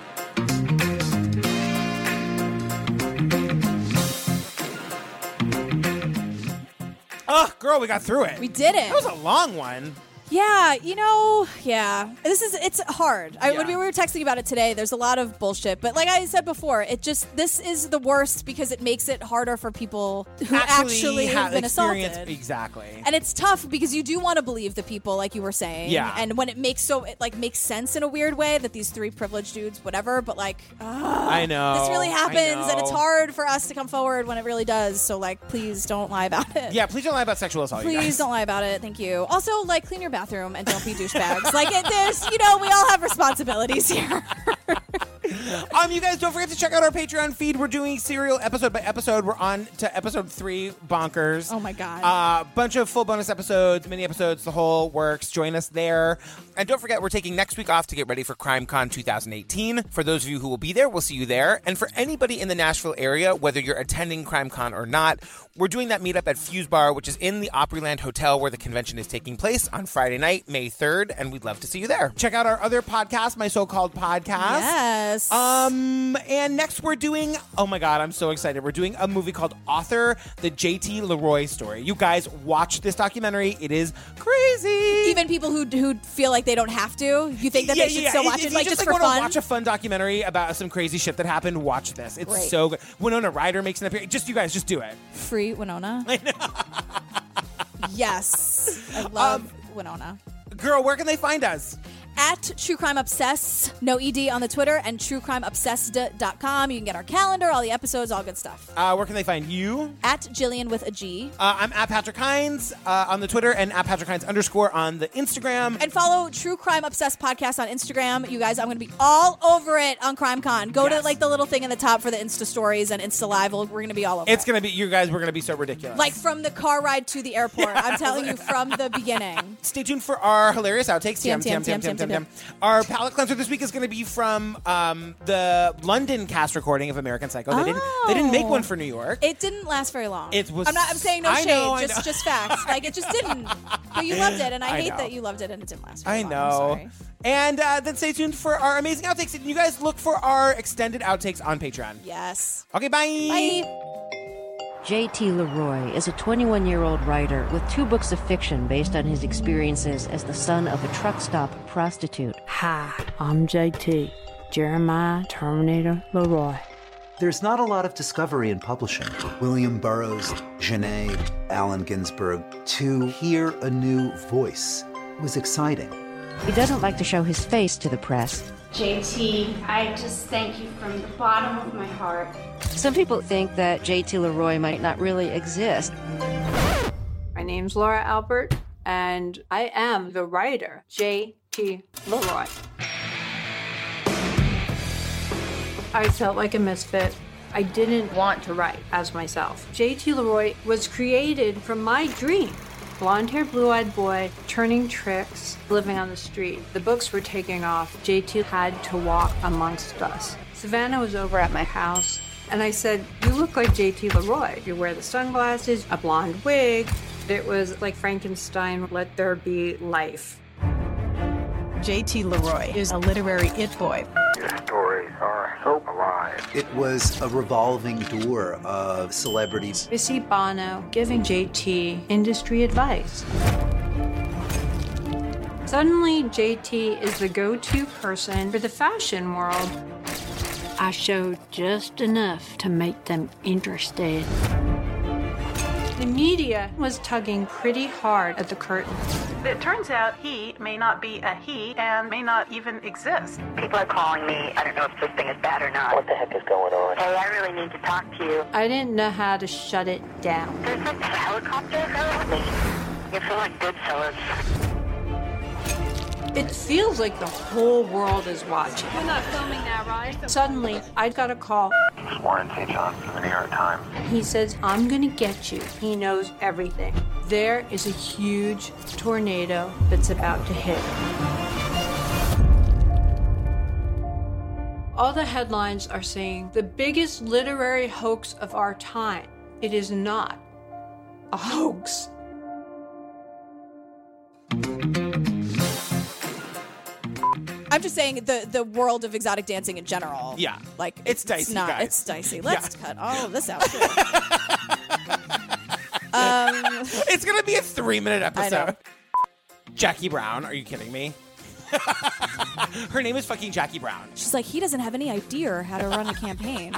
S3: Oh, girl, we got through it.
S4: We did it.
S3: That was a long one.
S4: Yeah, you know, yeah. This is, it's hard. I,
S3: Yeah.
S4: when we were texting about it today, there's a lot of bullshit. But like I said before, it just, this is the worst because it makes it harder for people who actually, have been
S3: experience-
S4: assaulted.
S3: Exactly.
S4: And it's tough because you do want to believe the people, like you were saying.
S3: Yeah.
S4: And when it makes so, it like makes sense in a weird way that these three privileged dudes, whatever, but like, ugh,
S3: I know.
S4: this really
S3: I
S4: happens and it's
S3: know.
S4: hard for us to come forward when it really does. So like, please don't lie about it.
S3: Yeah, please don't lie about sexual assault. you
S4: Please
S3: guys.
S4: don't lie about it. Thank you. Also, like, clean your bathroom and don't be douchebags. Like, it, there's, you know, we all have responsibilities here.
S3: Um, you guys don't forget to check out our Patreon feed. We're doing serial episode by episode. We're on to episode three, Bonkers.
S4: Oh my God.
S3: A uh, bunch of full bonus episodes, mini episodes, the whole works. Join us there. And don't forget, we're taking next week off to get ready for CrimeCon twenty eighteen. For those of you who will be there, we'll see you there. And for anybody in the Nashville area, whether you're attending CrimeCon or not, we're doing that meetup at Fuse Bar, which is in the Opryland Hotel where the convention is taking place on Friday night, May third, and we'd love to see you there. Check out our other podcast, My So-Called Podcast.
S4: Yes.
S3: Um, and next we're doing, oh my God, I'm so excited. We're doing a movie called Author, the J T Leroy story. You guys watch this documentary. It is crazy.
S4: Even people who who feel like they don't have to, you think that
S3: yeah,
S4: they should
S3: yeah,
S4: still
S3: yeah.
S4: watch
S3: if
S4: it,
S3: you
S4: like,
S3: just,
S4: just,
S3: like,
S4: for
S3: want
S4: fun?
S3: to watch a fun documentary about some crazy shit that happened, watch this. It's
S4: Great.
S3: so good. Winona Ryder makes an appearance. Just, you guys, just do it.
S4: Free Winona.
S3: I know.
S4: Yes. I love
S3: Um,
S4: Winona.
S3: Girl, where can they find us?
S4: At True Crime Obsess, no E D on the Twitter, and true crime obsessed dot com. You can get our calendar, all the episodes, all good stuff.
S3: Uh, where can they find you?
S4: At Jillian with a G.
S3: Uh, I'm at Patrick Hines uh, on the Twitter and at Patrick Hines underscore on the Instagram.
S4: And follow True Crime Obsessed Podcast on Instagram. You guys, I'm going to be all over it on CrimeCon. Go
S3: Yes.
S4: to like the little thing in the top for the Insta stories and Insta Live. We're going to be all over
S3: It's
S4: it.
S3: going to be, you guys, we're going to be so ridiculous.
S4: Like from the car ride to the airport. I'm telling you from the beginning.
S3: Stay tuned for our hilarious outtakes.
S4: Tam,
S3: Tam,
S4: tam,
S3: tam, tam,
S4: tam,
S3: tam,
S4: tam,
S3: tam. Our palate cleanser this week is going to be from um, the London cast recording of American Psycho. They didn't. They didn't make one for New York.
S4: It didn't last very long.
S3: It was.
S4: I'm not. I'm saying no
S3: I
S4: shade.
S3: know, I
S4: just,
S3: know.
S4: just facts. Like it just didn't. But you loved it, and I,
S3: I
S4: hate
S3: know.
S4: that you loved it, and it didn't last very
S3: I
S4: long.
S3: know.
S4: I'm sorry.
S3: And uh, then stay tuned for our amazing outtakes. And you guys look for our extended outtakes on Patreon.
S4: Yes.
S3: Okay. Bye.
S4: Bye.
S1: J T Leroy is a twenty-one-year-old writer with two books of fiction based on his experiences as the son of a truck stop prostitute.
S5: Hi, I'm J T, Jeremiah Terminator Leroy.
S14: There's not a lot of discovery in publishing. William Burroughs, Genet, Allen Ginsberg. To hear a new voice was exciting.
S1: He doesn't like to show his face to the press.
S17: J T, I just thank you from the bottom of my heart.
S1: Some people think that J T Leroy might not really exist.
S5: My name's Laura Albert, and I am the writer, J T Leroy. I felt like a misfit. I didn't want to write as myself. J T Leroy was created from my dream. Blonde-haired, blue-eyed boy, turning tricks, living on the street. The books were taking off. J T had to walk amongst us. Savannah was over at my house, and I said, "You look like J T Leroy. You wear the sunglasses, a blonde wig." It was like Frankenstein, let there be life.
S18: J T Leroy is a literary it boy.
S14: Your stories are so alive. It was a revolving door of celebrities.
S5: Missy Bono giving J T industry advice. Suddenly, J T is the go-to person for the fashion world. I showed just enough to make them interested. The media was tugging pretty hard at the curtain.
S18: It turns out he may not be a he and may not even exist.
S26: People are calling me. I don't know if this thing is bad or not. What the heck is going on? Hey, I really need to talk to you.
S5: I didn't know how to shut it down.
S26: There's like a helicopter around me. You feel like Goodfellas.
S5: It feels like the whole world is watching.
S18: You're not filming that, right?
S5: Suddenly, I got a call.
S26: It's Warren Saint John from the New York Times.
S5: He says, "I'm gonna get you." He knows everything. There is a huge tornado that's about to hit. All the headlines are saying the biggest literary hoax of our time. It is not a hoax.
S4: I'm just saying the the world of exotic dancing in general.
S3: Yeah.
S4: Like
S3: It's dicey,
S4: not,
S3: guys.
S4: It's dicey. Let's
S3: Yeah.
S4: cut all of this out. um,
S3: It's going to be a three-minute
S4: I know.
S3: episode. Jackie Brown. Are you kidding me? Her name is fucking Jackie Brown.
S4: She's like, he doesn't have any idea how to run a campaign.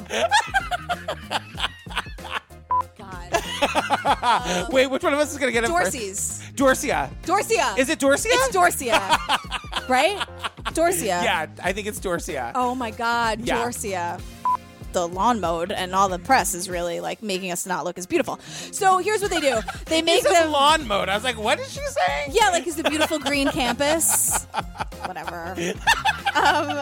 S4: God.
S3: Wait, which one of us is going to get it
S4: Dorsey's.
S3: first? Dorcia.
S4: Dorcia.
S3: Is it Dorcia?
S4: It's Dorcia. Right? Dorcia.
S3: Yeah, I think it's Dorcia.
S4: Oh my God,
S3: Yeah.
S4: Dorcia. the lawn mowed, and all the press is really like making us not look as beautiful. So here's what they do: they make
S3: He says
S4: them
S3: lawn mowed. I was like, what is she saying?
S4: Yeah, like it's the beautiful green campus. Whatever. Um,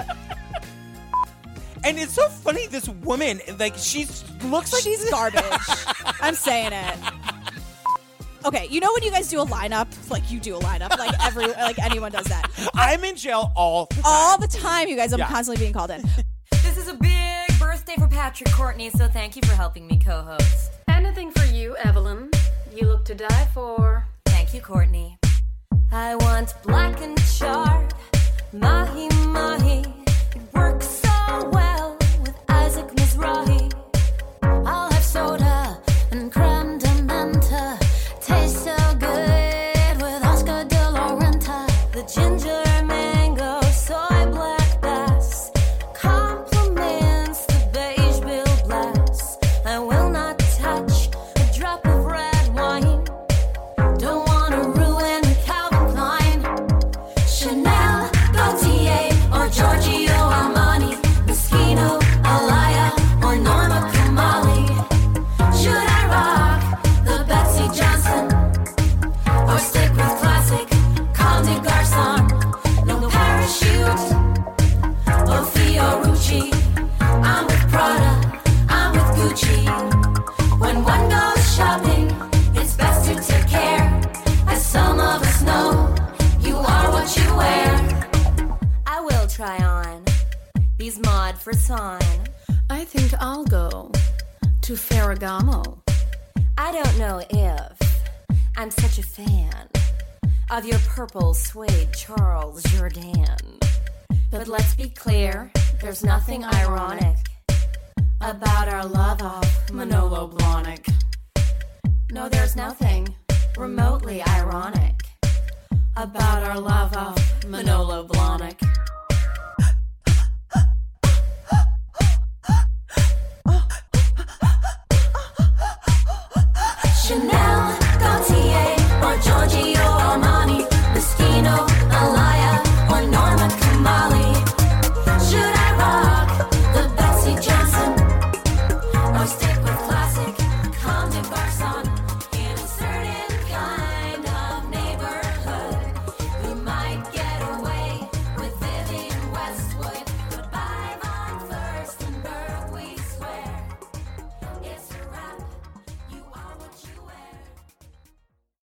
S3: and it's so funny. This woman, like, she looks like
S4: she's garbage. I'm saying it. Okay, you know when you guys do a lineup, like you do a lineup, like every, like anyone does that.
S3: I'm in jail all the time.
S4: All the time, you guys. I'm
S3: Yeah.
S4: constantly being called in.
S2: This is a big birthday for Patrick Courtney, so thank you for helping me co-host.
S5: Anything for you, Evelyn. You look to die for.
S2: Thank you, Courtney. I want black and charred, mahi mahi. It works so well with Isaac Mizrahi. I'll have soda and creme de menthe. Tastes so good with Oscar de la Renta. The ginger mango, soy black bass complements the beige bill glass. I will not touch a drop of red wine. Don't want to ruin Calvin Klein, Chanel, Gaultier, or Giorgio Armani, Moschino, Alaya, or Norma Kamali. Should I rock the Betsy Johnson or stick with classic Comme des Garçons? No parachute or Fiorucci. I'm with Prada, I'm with Gucci. When one goes shopping, it's best to take care. As some of us know, you are what you wear. I will try on these mod for sign.
S5: I think I'll go to Ferragamo.
S2: I don't know if I'm such a fan of your purple suede Charles Jourdan. But let's be clear, there's nothing ironic about our love of Manolo Blahnik. No, there's nothing remotely ironic about our love of Manolo Blahnik.